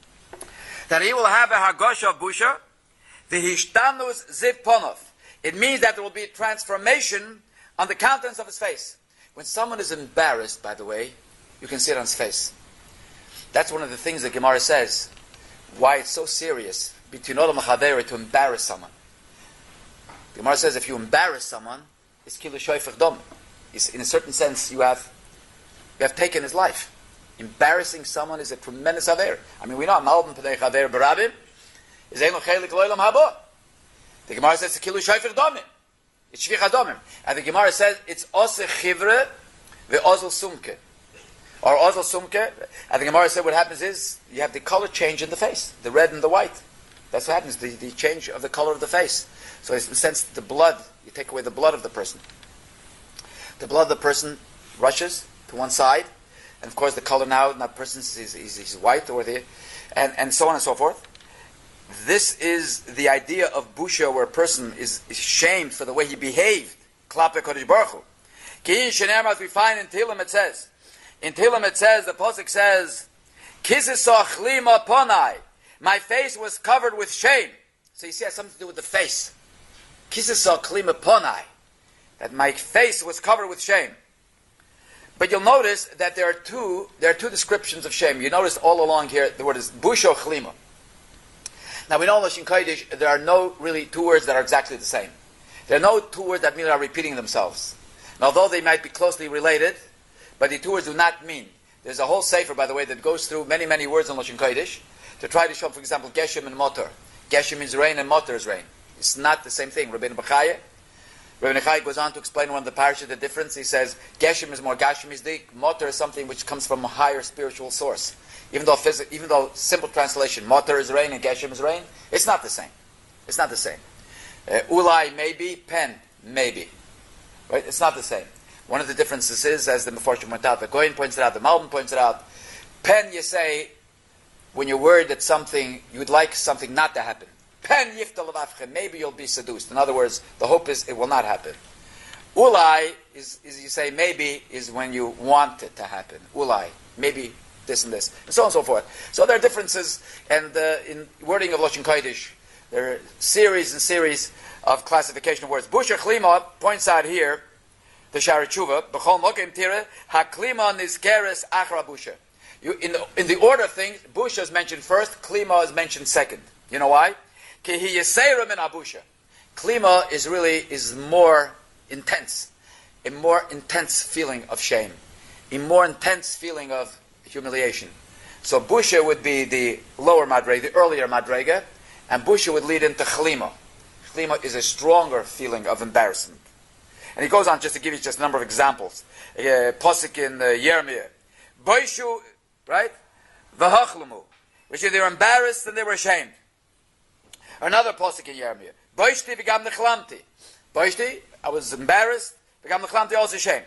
that he will have a hargosha of busha, the hishtanus ziv ponov. It means that there will be a transformation on the countenance of his face. When someone is embarrassed, by the way, you can see it on his face. That's one of the things that Gemara says, why it's so serious between Olam HaChaveri to embarrass someone. Gemara says if you embarrass someone, it's kilu shoyfech dom. In a certain sense, you have you have taken his life. Embarrassing someone is a tremendous aver. I mean, we know Malbim Pnei Chaver Barabim is Eino Chelik Lo'olam Haba. The Gemara says it's kilu shoyfech domim. It's shvich domim. And the Gemara says it's ose chivre ve'ozel sumke. Or ozel sumke. And the Gemara said what happens is you have the color change in the face, the red and the white. That's what happens, the, the change of the color of the face. So in a sense, the blood, you take away the blood of the person. The blood of the person rushes to one side, and of course the color now, that person is, is, is white, or the, and, and so on and so forth. This is the idea of busha, where a person is, is shamed for the way he behaved. Klape Kodesh Baruch Hu. Ki shenem, as we find in Tehillim, it says, in Tehillim it says, the Pasuk says, Kisesach lima ponai, my face was covered with shame. So you see, it has something to do with the face. Kisesach lima ponai, that my face was covered with shame. But you'll notice that there are two there are two descriptions of shame. You notice all along here the word is busha chlima. Now we know in Lashon Kodesh there are no really two words that are exactly the same. There are no two words that mean are repeating themselves. And although they might be closely related, but the two words do not mean. There's a whole sefer, by the way, that goes through many, many words in Lashon Kodesh to try to show, for example, Geshem and Motor. Geshem is rain and Motor is rain. It's not the same thing. Rabbeinu Bechaya, Rabbeinu Bechaya goes on to explain one of the parashas the difference. He says Geshem is more Gashmisdik. Motor is something which comes from a higher spiritual source. Even though phys- even though simple translation, Motor is rain and Geshem is rain, it's not the same. It's not the same. Uh, Ulai maybe, Pen maybe. Right? It's not the same. One of the differences is, as the Mefarshim pointed out, the Goyen points it out, the Malbim points it out, Pen you say when you're worried that something, you would like something not to happen. Pen yiftal avavchem, maybe you'll be seduced. In other words, the hope is it will not happen. Ulai is, is you say maybe is when you want it to happen. Ulai, maybe this and this, and so on and so forth. So there are differences, and uh, in wording of Lashon Kodesh, there are series and series of classification of words. Busha Chlima points out here, the Shari Tshuva, B'chol Mokim Tira, HaKlima Nizkeres Achra Busha. You, in, the, in the order of things, Busha is mentioned first, Klima is mentioned second. You know why? Ki hi yesera min abusha. Klima is really, is more intense. A more intense feeling of shame. A more intense feeling of humiliation. So Busha would be the lower madrega, the earlier madrega, and Busha would lead into Chlima. Chlima is a stronger feeling of embarrassment. And he goes on just to give you just a number of examples. Uh, Posik in uh, Yirmiyah. Boishu, right? V'hachlamu. Which is they were embarrassed and they were ashamed. Another Posik in Yirmiyah. Boishti v'gam nechlamti. Boishti, I was embarrassed. V'gam nechlamti, also ashamed.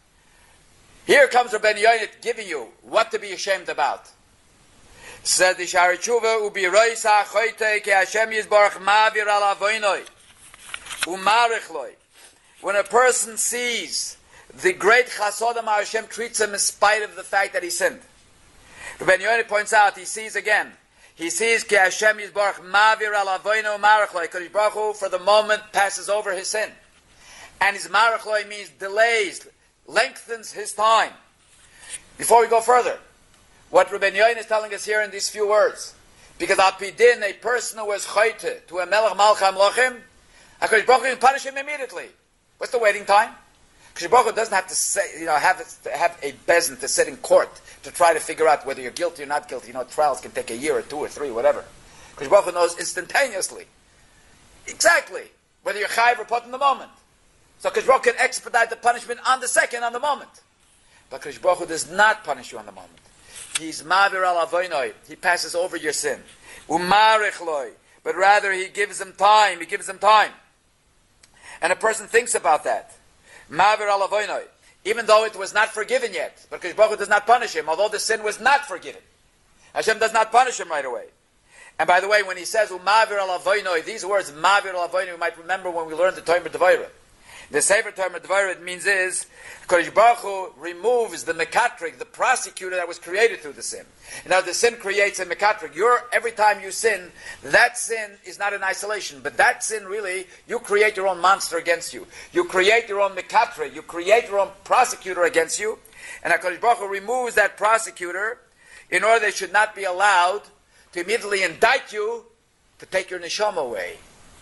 Here comes Rabbeinu Yoina giving you what to be ashamed about. Said the Shari Tshuva, ubi roisa choyte ke Hashem yizbarach ma'avir al avoinoi. Umarich loi. When a person sees the great chasodam Hashem treats him in spite of the fact that he sinned. Ben Yoeli points out, he sees again, he sees Ki Hashem Yisbarach Mavir Al Avoinu Marachloi. Kodesh Baruch Hu, for the moment, passes over his sin. And his Marachloi means delays, lengthens his time. Before we go further, what Rabbi Yoeli is telling us here in these few words, because Al Pidin, a person who was chayte to a Melech Malcha Mlochim, HaKadosh Baruch Hu can punish him immediately. What's the waiting time? HaKadosh Baruch Hu doesn't have to say, you know, have, have a bezin to sit in court to try to figure out whether you're guilty or not guilty. You know, trials can take a year or two or three, whatever. HaKadosh Baruch Hu knows instantaneously, exactly, whether you're chayiv or put in the moment. So HaKadosh Baruch Hu can expedite the punishment on the second, on the moment. But HaKadosh Baruch Hu does not punish you on the moment. He's mavir al avoinoi. He passes over your sin. Umarich loy. But rather he gives them time. He gives them time. And a person thinks about that. Mavir al avoinoi. Even though it was not forgiven yet. But HaKadosh Baruch Hu does not punish him. Although the sin was not forgiven. Hashem does not punish him right away. And by the way, when he says Umavir al avoinoi, these words, Mavir al avoinoi, we might remember when we learned the Tomer Devaira. The Sefer Tomer Devaira, it means is, Kodesh Baruch Hu removes the mekatrik, the prosecutor that was created through the sin. Now the sin creates a mekatrik. You're, every time you sin, that sin is not in isolation, but that sin really, you create your own monster against you. You create your own mekatrik, you create your own prosecutor against you, and HaKadosh Baruch Hu removes that prosecutor in order they should not be allowed to immediately indict you to take your neshama away.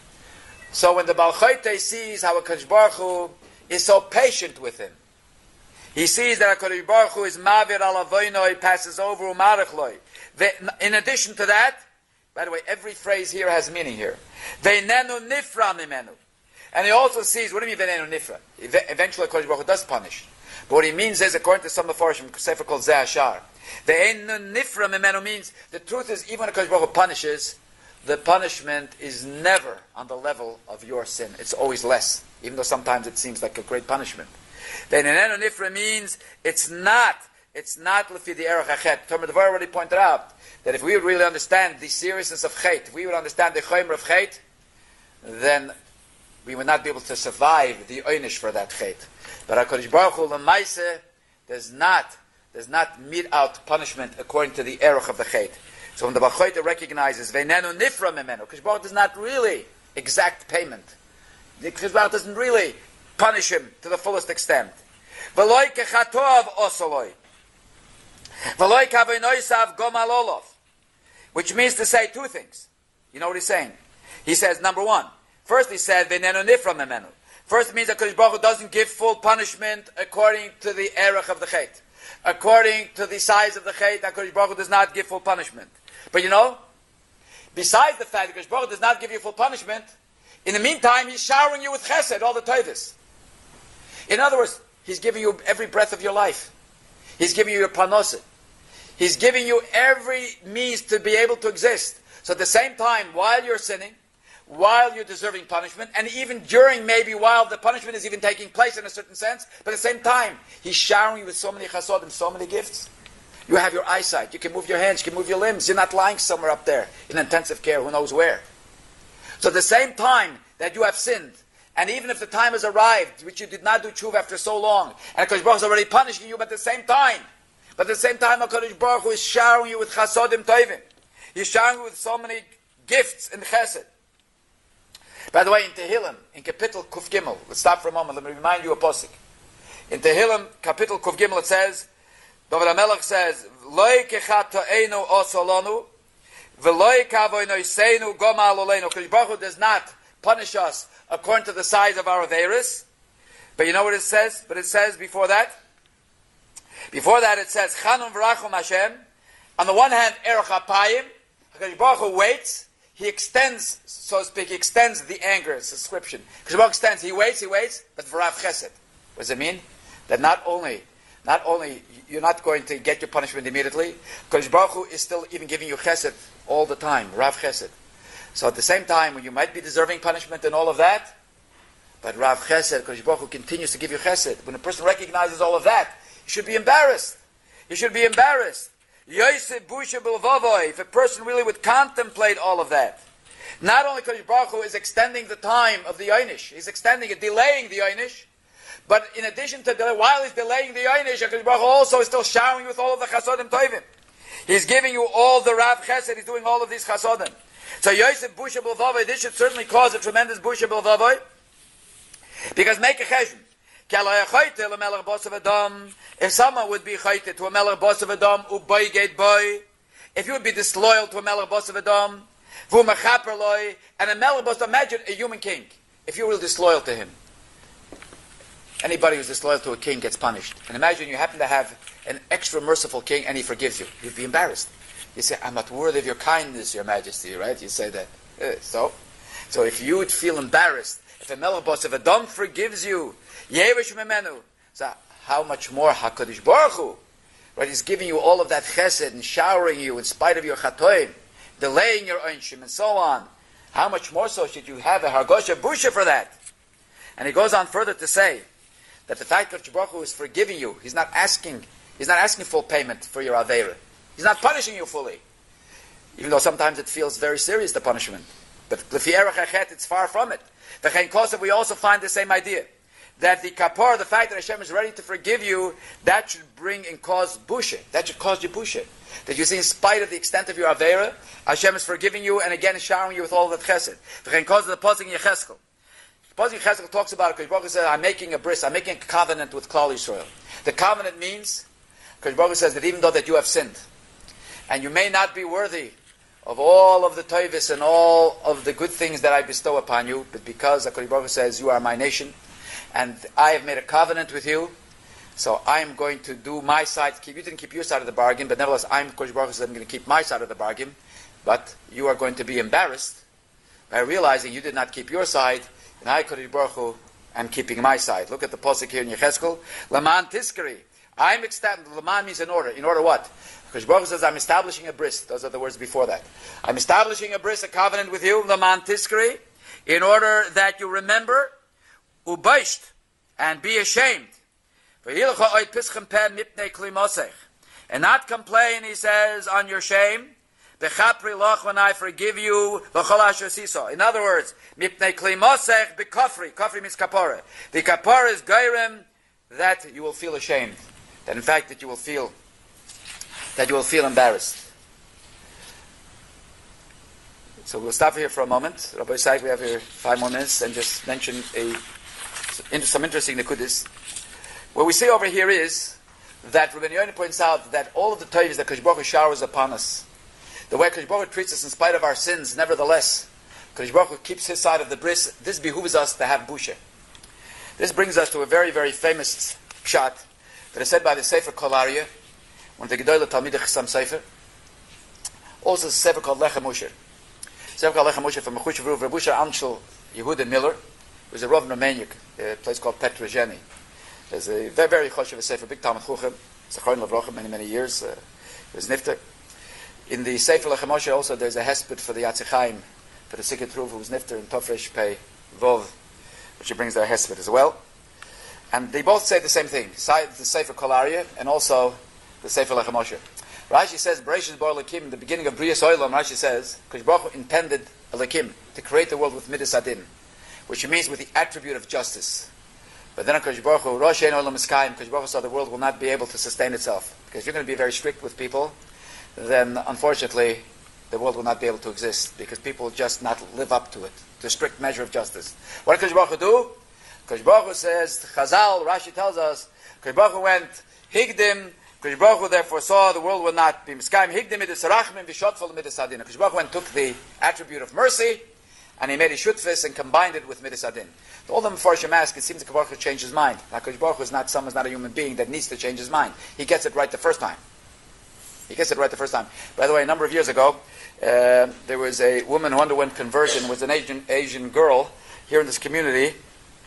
So when the Baal Choyte sees how HaKadosh Baruch Hu is so patient with him, he sees that HaKadosh Baruch Hu is Mavir al Avoinoi, passes over Umarichloi. In addition to that, by the way, every phrase here has meaning here. Veinenu nifra mimenu. And he also sees, what do you mean Veinenu nifra? Eventually HaKadosh Baruch Hu does punish. But what he means is, according to some of the Farshim, Sefer called Zeh Hashar, Veinenu nifra mimenu means, the truth is, even when HaKadosh Baruch Hu punishes, the punishment is never on the level of your sin. It's always less, even though sometimes it seems like a great punishment. Then Enenu Nifra means it's not, it's not lefi the erech hachet. Tomer Devarim already pointed out that if we would really understand the seriousness of chet, if we would understand the chomer of chet, then we would not be able to survive the oynish for that chet. But HaKadosh Baruch Hu l'maiseh does not, does not mete out punishment according to the erech of the chet. So when the Baal Choyte recognizes Veinenu nifra mimenu, HaKadosh Baruch Hu does not really exact payment. HaKadosh Baruch Hu doesn't really punish him to the fullest extent. V'loi kechatov osoloi. V'loi kavoinoisav gomalolov. Which means to say two things. You know what he's saying? He says, number one, first he said Veinenu nifra mimenu. First it means that HaKadosh Baruch Hu doesn't give full punishment according to the erech of the chet. According to the size of the chet, HaKadosh Baruch Hu does not give full punishment. But you know, besides the fact that HaKadosh Baruch Hu does not give you full punishment, in the meantime, he's showering you with chesed, all the tovos. In other words, he's giving you every breath of your life. He's giving you your parnoset. He's giving you every means to be able to exist. So at the same time, while you're sinning, while you're deserving punishment, and even during maybe while the punishment is even taking place in a certain sense, but at the same time, he's showering you with so many chesed and so many gifts. You have your eyesight, you can move your hands, you can move your limbs, you're not lying somewhere up there in intensive care, who knows where. So at the same time that you have sinned, and even if the time has arrived, which you did not do tshuva after so long, and HaKadosh Baruch Hu is already punishing you, but at the same time, but at the same time HaKadosh Baruch Hu is showering you with chasodim tovim. He's showering you with so many gifts and chesed. By the way, in Tehillim, in Kapitel Kuf Gimel, let's stop for a moment, let me remind you a posik. In Tehillim, Kapitel Kuf Gimel, it says, David HaMelech says, Loi kechata'enu osolonu, v'loi kavoinoiseinu goma aloleinu. HaKadosh Baruch Hu does not punish us according to the size of our averis. But you know what it says? But it says before that? Before that it says, Chanun v'rachum Hashem. On the one hand, erech apayim. HaKadosh Baruch Hu waits. He extends, so to speak, he extends the anger, subscription. HaKadosh Baruch Hu extends, he waits, he waits, but v'rav chesed. What does it mean? That not only Not only you're not going to get your punishment immediately, HaKadosh Baruch Hu is still even giving you chesed all the time, Rav Chesed. So at the same time, when you might be deserving punishment and all of that, but Rav Chesed, HaKadosh Baruch Hu continues to give you chesed. When a person recognizes all of that, he should be embarrassed. He should be embarrassed. Yosef Busha Bilvavoy, if a person really would contemplate all of that, not only HaKadosh Baruch Hu is extending the time of the Einish, he's extending it, delaying the Einish, but in addition to delay, while he's delaying the Einish, HaKadosh Baruch Hu also is still showering you with all of the Chasodim Tovim. He's giving you all the Rav Chesed. He's doing all of these chasodim. So Yosef Busha B'Lvavoi, this should certainly cause a tremendous Busha B'Lvavoi. Because make a cheshbon. If someone would be chayte to a melech boss of Adam, uboy gate boy, if you would be disloyal to a melech boss of Adam, vu mechaper loy, and a melech boss, imagine a human king. If you were disloyal to him, anybody who's disloyal to a king gets punished. And imagine you happen to have an extra merciful king and he forgives you. You'd be embarrassed. You say, I'm not worthy of your kindness, your majesty, right? You say that. Uh, so, so if you would feel embarrassed, if a melech boss of Adam forgives you, yevish memenu, so how much more HaKadosh Baruch Hu, right? He's giving you all of that chesed and showering you in spite of your chatoim, delaying your onshim and so on. How much more so should you have a hargosha busha for that? And he goes on further to say that the fact that HaKadosh Baruch Hu is forgiving you, he's not asking, he's not asking full payment for your aveira. He's not punishing you fully, even though sometimes it feels very serious, the punishment. But l'fi erech hachet, it's far from it. V'chein kosev, we also find the same idea. That the kapar, the fact that Hashem is ready to forgive you, that should bring and cause busha. That should cause you busha. That you see, in spite of the extent of your avera, Hashem is forgiving you and again is showering you with all of that chesed. V'chein kosev, the pasuk in Yecheskel. The pasuk in Yecheskel talks about it. Kodesh Baruch Hu says, I'm making a bris, I'm making a covenant with Klal Yisrael. The covenant means, Kodesh Baruch Hu says that even though that you have sinned, and you may not be worthy of all of the toivis and all of the good things that I bestow upon you, but because HaKadosh Baruch Hu says, you are my nation, and I have made a covenant with you, so I am going to do my side. You didn't keep your side of the bargain, but nevertheless, I'm Kodesh Baruch Hu says, I'm going to keep my side of the bargain, but you are going to be embarrassed by realizing you did not keep your side, and I, Kodesh Baruch Hu, am keeping my side. Look at the pasuk here in Yecheskel. Laman Tiskari. I'm ecstatic. Laman means in order. In order what? Kodesh Baruch Hu says, I'm establishing a bris. Those are the words before that. I'm establishing a bris, a covenant with you, Laman Tiskari, in order that you remember, ubaisht, and be ashamed. And not complain, he says, on your shame. When I forgive you, in other words, mipnei kli mosech bekofri. Kofri means kapara. The kapara is gairim, that you will feel ashamed. That in fact that you will feel that you will feel embarrassed. So we'll stop here for a moment. Rabbi Isaac, we have here five more minutes, and just mention a some interesting nekudis. What we see over here is that Rabbi Yonah points out that all of the tayvs that Kodesh Baruch Hu showers upon us, the way Kodesh Baruch Hu treats us in spite of our sins, nevertheless, Kodesh Baruch Hu keeps his side of the bris. This behooves us to have busha. This brings us to a very, very famous pshat that is said by the Sefer Kol Aryeh, one of the Gedolah Talmidei Chassam Sefer. Also, a Sefer called Lechem Usher. Sefer called Lechem Usher from Mechush V'Ruv Rabbi Usher Amshel Yehuda Miller, who was a Rav in Romania, a place called Petrozheny. There's a very, very choshev Sefer, big Talmud Chuchem, Zachron Lavrocha, many, many years. Uh, it was Nifter. In the Sefer Lechem Usher also, there's a hesped for the Yatzi Chaim, for the Sikhet Ruv, who was Nifter in Tofresh Pei Vov, which he brings their hesped as well. And they both say the same thing, the Sefer Kol Aryeh and also the Sefer Lechem Usher. Rashi says, Bereshis Bar Elokim, the beginning of Briyas Olam, Rashi says, Kodesh Baruch Hu intended Elokim to create the world with Midas Adin, which means with the attribute of justice. But then Kodesh Baruch Hu, Rosh Ein Olam Miskayim, Kodesh Baruch Hu saw the world will not be able to sustain itself. Because if you're going to be very strict with people, then unfortunately the world will not be able to exist, because people will just not live up to it, to a strict measure of justice. What did Kodesh Baruch Hu do? Kodesh Baruch Hu says, Chazal, Rashi tells us, Kodesh Baruch Hu went, Higdim, Kodesh Baruch Hu therefore saw the world will not be Miskayim, Higdim Midas Rachmim, V'shotfol Midas Adin. Kodesh Baruch Hu went, took the attribute of mercy, and he made a shutfis and combined it with Midas Adin. All the Mefarshim ask, it seems that Kodesh Baruch Hu changed his mind. Now Kodesh Baruch Hu is not someone, is not a human being that needs to change his mind. He gets it right the first time. He gets it right the first time. By the way, a number of years ago, uh, there was a woman who underwent conversion, was an Asian, Asian girl here in this community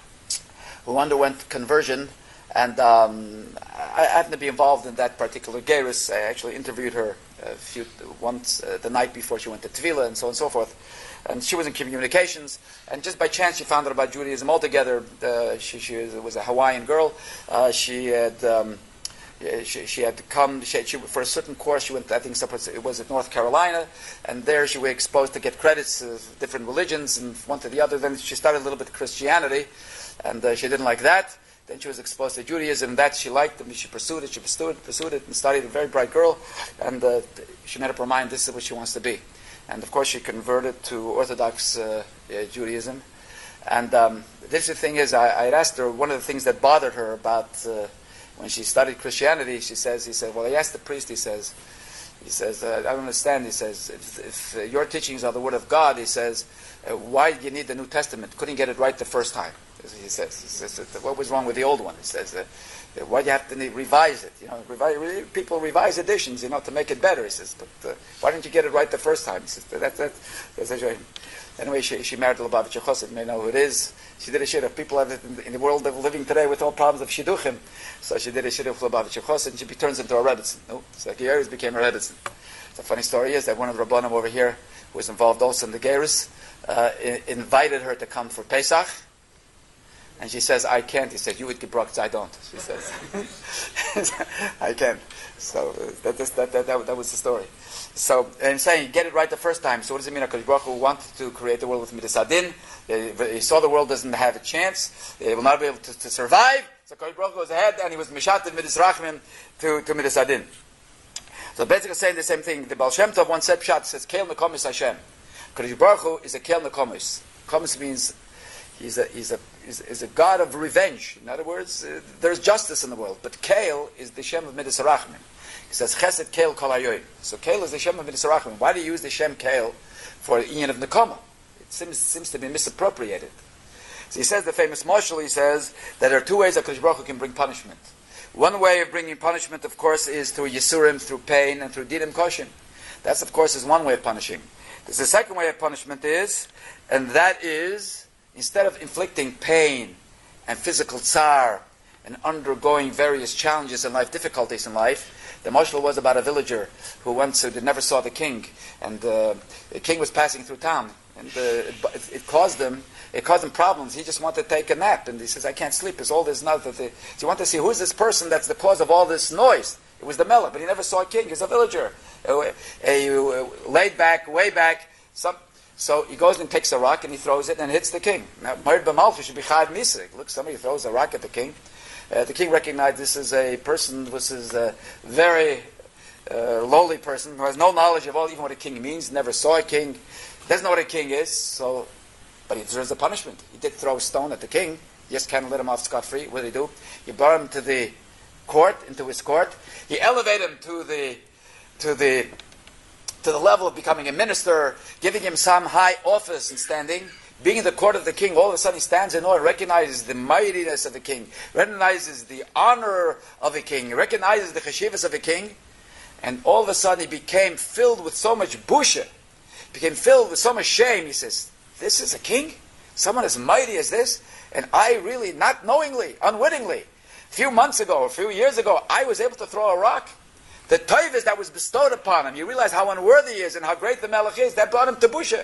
who underwent conversion, and um, I, I happened to be involved in that particular gerus. I actually interviewed her a few, once uh, the night before she went to Tvila, and so on and so forth. And she was in communications, and just by chance she found out about Judaism altogether. Uh, she, she was a Hawaiian girl. Uh, she had um, she, she had come she, she, for a certain course. She went, I think, it was at North Carolina, and there she was exposed to get credits of different religions and one to the other. Then she started a little bit of Christianity, and uh, she didn't like that. Then she was exposed to Judaism. That she liked it. She pursued it. She pursued it, pursued it, and studied. A very bright girl, and uh, she made up her mind. This is what she wants to be. And of course, she converted to Orthodox uh, uh, Judaism. And um, this the thing is, I, I had asked her one of the things that bothered her about uh, when she studied Christianity. She says, he said, well, he asked the priest. He says, he says, uh, I don't understand. He says, if, if uh, your teachings are the word of God, he says, uh, why do you need the New Testament? Couldn't get it right the first time. He says, he says, what was wrong with the old one? He says, uh, why do you have to revise it? You know, revise, people revise editions, you know, to make it better. He says, but uh, why didn't you get it right the first time? He says, that, that, that's a Anyway, she, she married a Lubavitcher Chassid. You may know who it is. She did a shidduch. People have it in, in the world that are living today with all problems of shidduchim. So she did a shidduch Lubavitcher Chassid, and she turns into a Rebbetzin. No, it's like Yeris became a Rebbetzin. The funny story is that one of the Rabbanim over here, who was involved also in the Geirus, uh, I- invited her to come for Pesach. And she says, I can't. He said, you would get broke, I don't. She says, I can't. So uh, that, that, that, that, that was the story. So, I'm saying, get it right the first time. So what does it mean? HaKadosh Baruch Hu wanted to create the world with Midas Adin. He saw the world doesn't have a chance. They will not be able to, to survive. So HaKadosh Baruch Hu was ahead, and he was Mishated Midas Rachmim to, to Midas Adin. So basically saying the same thing. The Baal Shem Tov once said, Pshat, says, Keil Nekomis Hashem. HaKadosh Baruch Hu is a Keil Nekomis. Nekomis means he's a, he's, a, he's, a, he's a God of revenge. In other words, uh, there's justice in the world. But Keil is the Shem of Midas Rachmim. He says, Chesed Keil Kol Hayoyim. So Keil is the Shem of Midas Rachmim. Why do you use the Shem Keil for the Inyan of Nekoma? It seems, seems to be misappropriated. So he says, the famous Moshel, he says, that there are two ways that HaKadosh Baruch Hu can bring punishment. One way of bringing punishment, of course, is through Yisurim, through pain, and through Dinim Koshim. That's, of course, is one way of punishing. The second way of punishment is, and that is, instead of inflicting pain and physical tsar and undergoing various challenges in life, difficulties in life, the Moshel was about a villager who once uh, never saw the king, and uh, the king was passing through town, and uh, it, it caused him it caused him problems. He just wanted to take a nap, and he says, "I can't sleep. It's all this noise." So he wanted to see who's this person that's the cause of all this noise. It was the Melech, but he never saw a king. He's a villager, a, a, a laid back, way back. Some, so he goes and takes a rock and he throws it and hits the king. Now, Meir b'Malchus should be Chayv Misrik. Look, somebody throws a rock at the king. Uh, the king recognized this as a person, this is a very uh, lowly person who has no knowledge of all, even what a king means, never saw a king, doesn't know what a king is, so, but he deserves the punishment. He did throw a stone at the king, he just can't let him off scot-free. What did he do? He brought him to the court, into his court. He elevated him to the, to the, to the level of becoming a minister, giving him some high office and standing. Being in the court of the king, all of a sudden he stands in awe and recognizes the mightiness of the king, recognizes the honor of the king, recognizes the cheshivas of the king, and all of a sudden he became filled with so much busha, became filled with so much shame. He says, this is a king? Someone as mighty as this? And I really, not knowingly, unwittingly, a few months ago, a few years ago, I was able to throw a rock. The toivus that was bestowed upon him, you realize how unworthy he is and how great the Melech is, that brought him to busha.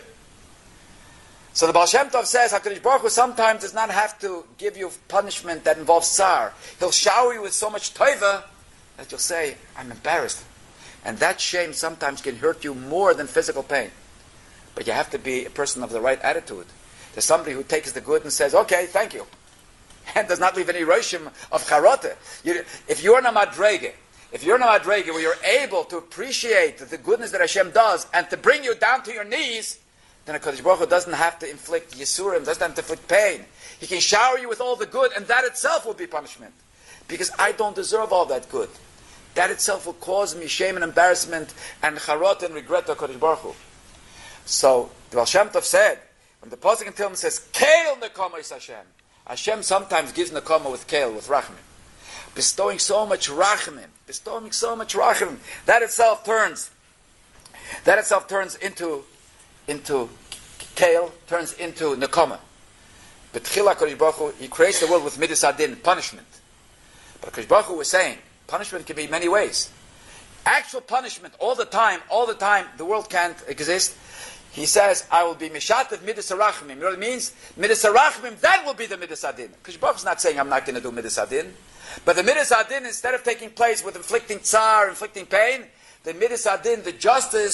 So the Baal Shem Tov says, HaKadosh Baruch Hu sometimes does not have to give you punishment that involves tsar. He'll shower you with so much taiva that you'll say, I'm embarrassed. And that shame sometimes can hurt you more than physical pain. But you have to be a person of the right attitude. There's somebody who takes the good and says, okay, thank you. And does not leave any roshim of charote. You, if you're in a madrege, if you're in a madrege where you're able to appreciate the goodness that Hashem does and to bring you down to your knees, then HaKadosh Baruch Hu doesn't have to inflict Yisurim, doesn't have to inflict pain. He can shower you with all the good, and that itself will be punishment. Because I don't deserve all that good. That itself will cause me shame and embarrassment and charot and regret to HaKadosh Baruch Hu. So, the Baal Shem Tov said, when the Pasuk in Tehillim says, Keil Nekoma is Hashem. Hashem sometimes gives Nekoma with Keil, with Rachmim. Bestowing so much Rachmim, bestowing so much Rachmim, that itself turns, that itself turns into into Keil, turns into Nekoma. But Tchila HaKadosh Baruch Hu, He creates the world with Midas Adin, punishment. But HaKadosh Baruch Hu was saying, punishment can be many ways. Actual punishment, all the time, all the time, the world can't exist. He says, I will be Mishatev Midas Arachmim. You know what it means? Midas Arachmim, that will be the Midas Adin. HaKadosh Baruch Hu is not saying, I'm not going to do Midas Adin. But the Midas Adin, instead of taking place with inflicting tsar, inflicting pain, the Midas Adin, the justice,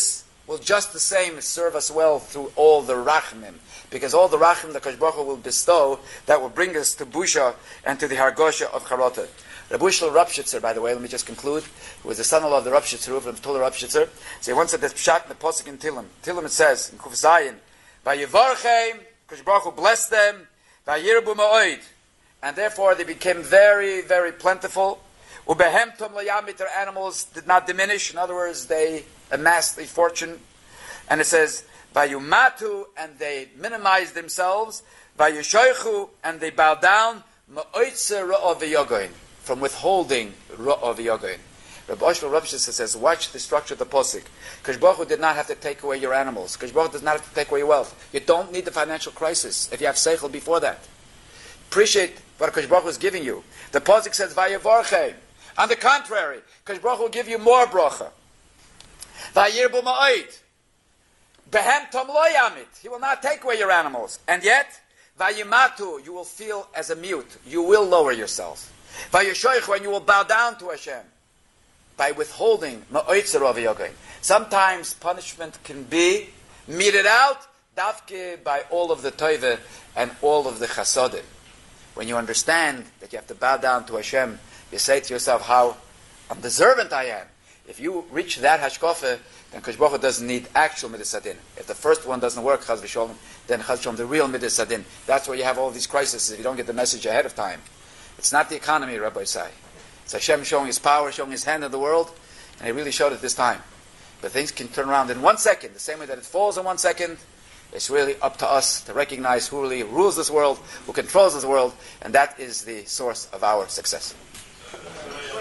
will just the same serve us well through all the rachmim. Because all the rachmim the Kadosh Baruch Hu will bestow, that will bring us to Busha and to the Hargosha of Charota. Rabbi Shlomo Ropshitzer, by the way, let me just conclude, who was the son-in-law of the Ropshitzer, from Tola Ropshitzer. So he once said this pshat in the Posuk in Tilim. Tilim it says, in Kuf Zayin, Vayivarchem, Kadosh Baruch Hu blessed them, Vayirbu ma'oid. And therefore they became very, very plentiful. Ubehem tom layamit, their animals did not diminish. In other words, they amassed a fortune. And it says, Vayumatu, and they minimized themselves. Vayushoichu, and they bowed down. Ma'oitze ra'ov v'yogoin, from withholding ra'ov v'yogoin. Rabbi Oshel Ropshitzer says, watch the structure of the posik. Kadosh Baruch Hu did not have to take away your animals. Kadosh Baruch Hu does not have to take away your wealth. You don't need the financial crisis if you have seichel before that. Appreciate what Kadosh Baruch Hu is giving you. The posik says, Vayevarchem. On the contrary, Kadosh Baruch Hu will give you more bracha. Vayirbu ma'oid. Behem tom lo yamit. He will not take away your animals. And yet, Vayimatu, you will feel as a mute. You will lower yourself. Vayishoich, when you will bow down to Hashem. By withholding ma'oitzer of yogain. Sometimes punishment can be meted out dafke by all of the toive and all of the chasodim. When you understand that you have to bow down to Hashem, you say to yourself, how undeserving I am. If you reach that hashkofe, then Kadosh Baruch Hu doesn't need actual midas hadin. If the first one doesn't work, chaz v'sholem, then chaz v'sholem, the real midas hadin. That's where you have all these crises if you don't get the message ahead of time. It's not the economy, Rabbi Say. It's Hashem showing His power, showing His hand in the world, and He really showed it this time. But things can turn around in one second. The same way that it falls in one second, it's really up to us to recognize who really rules this world, who controls this world, and that is the source of our success.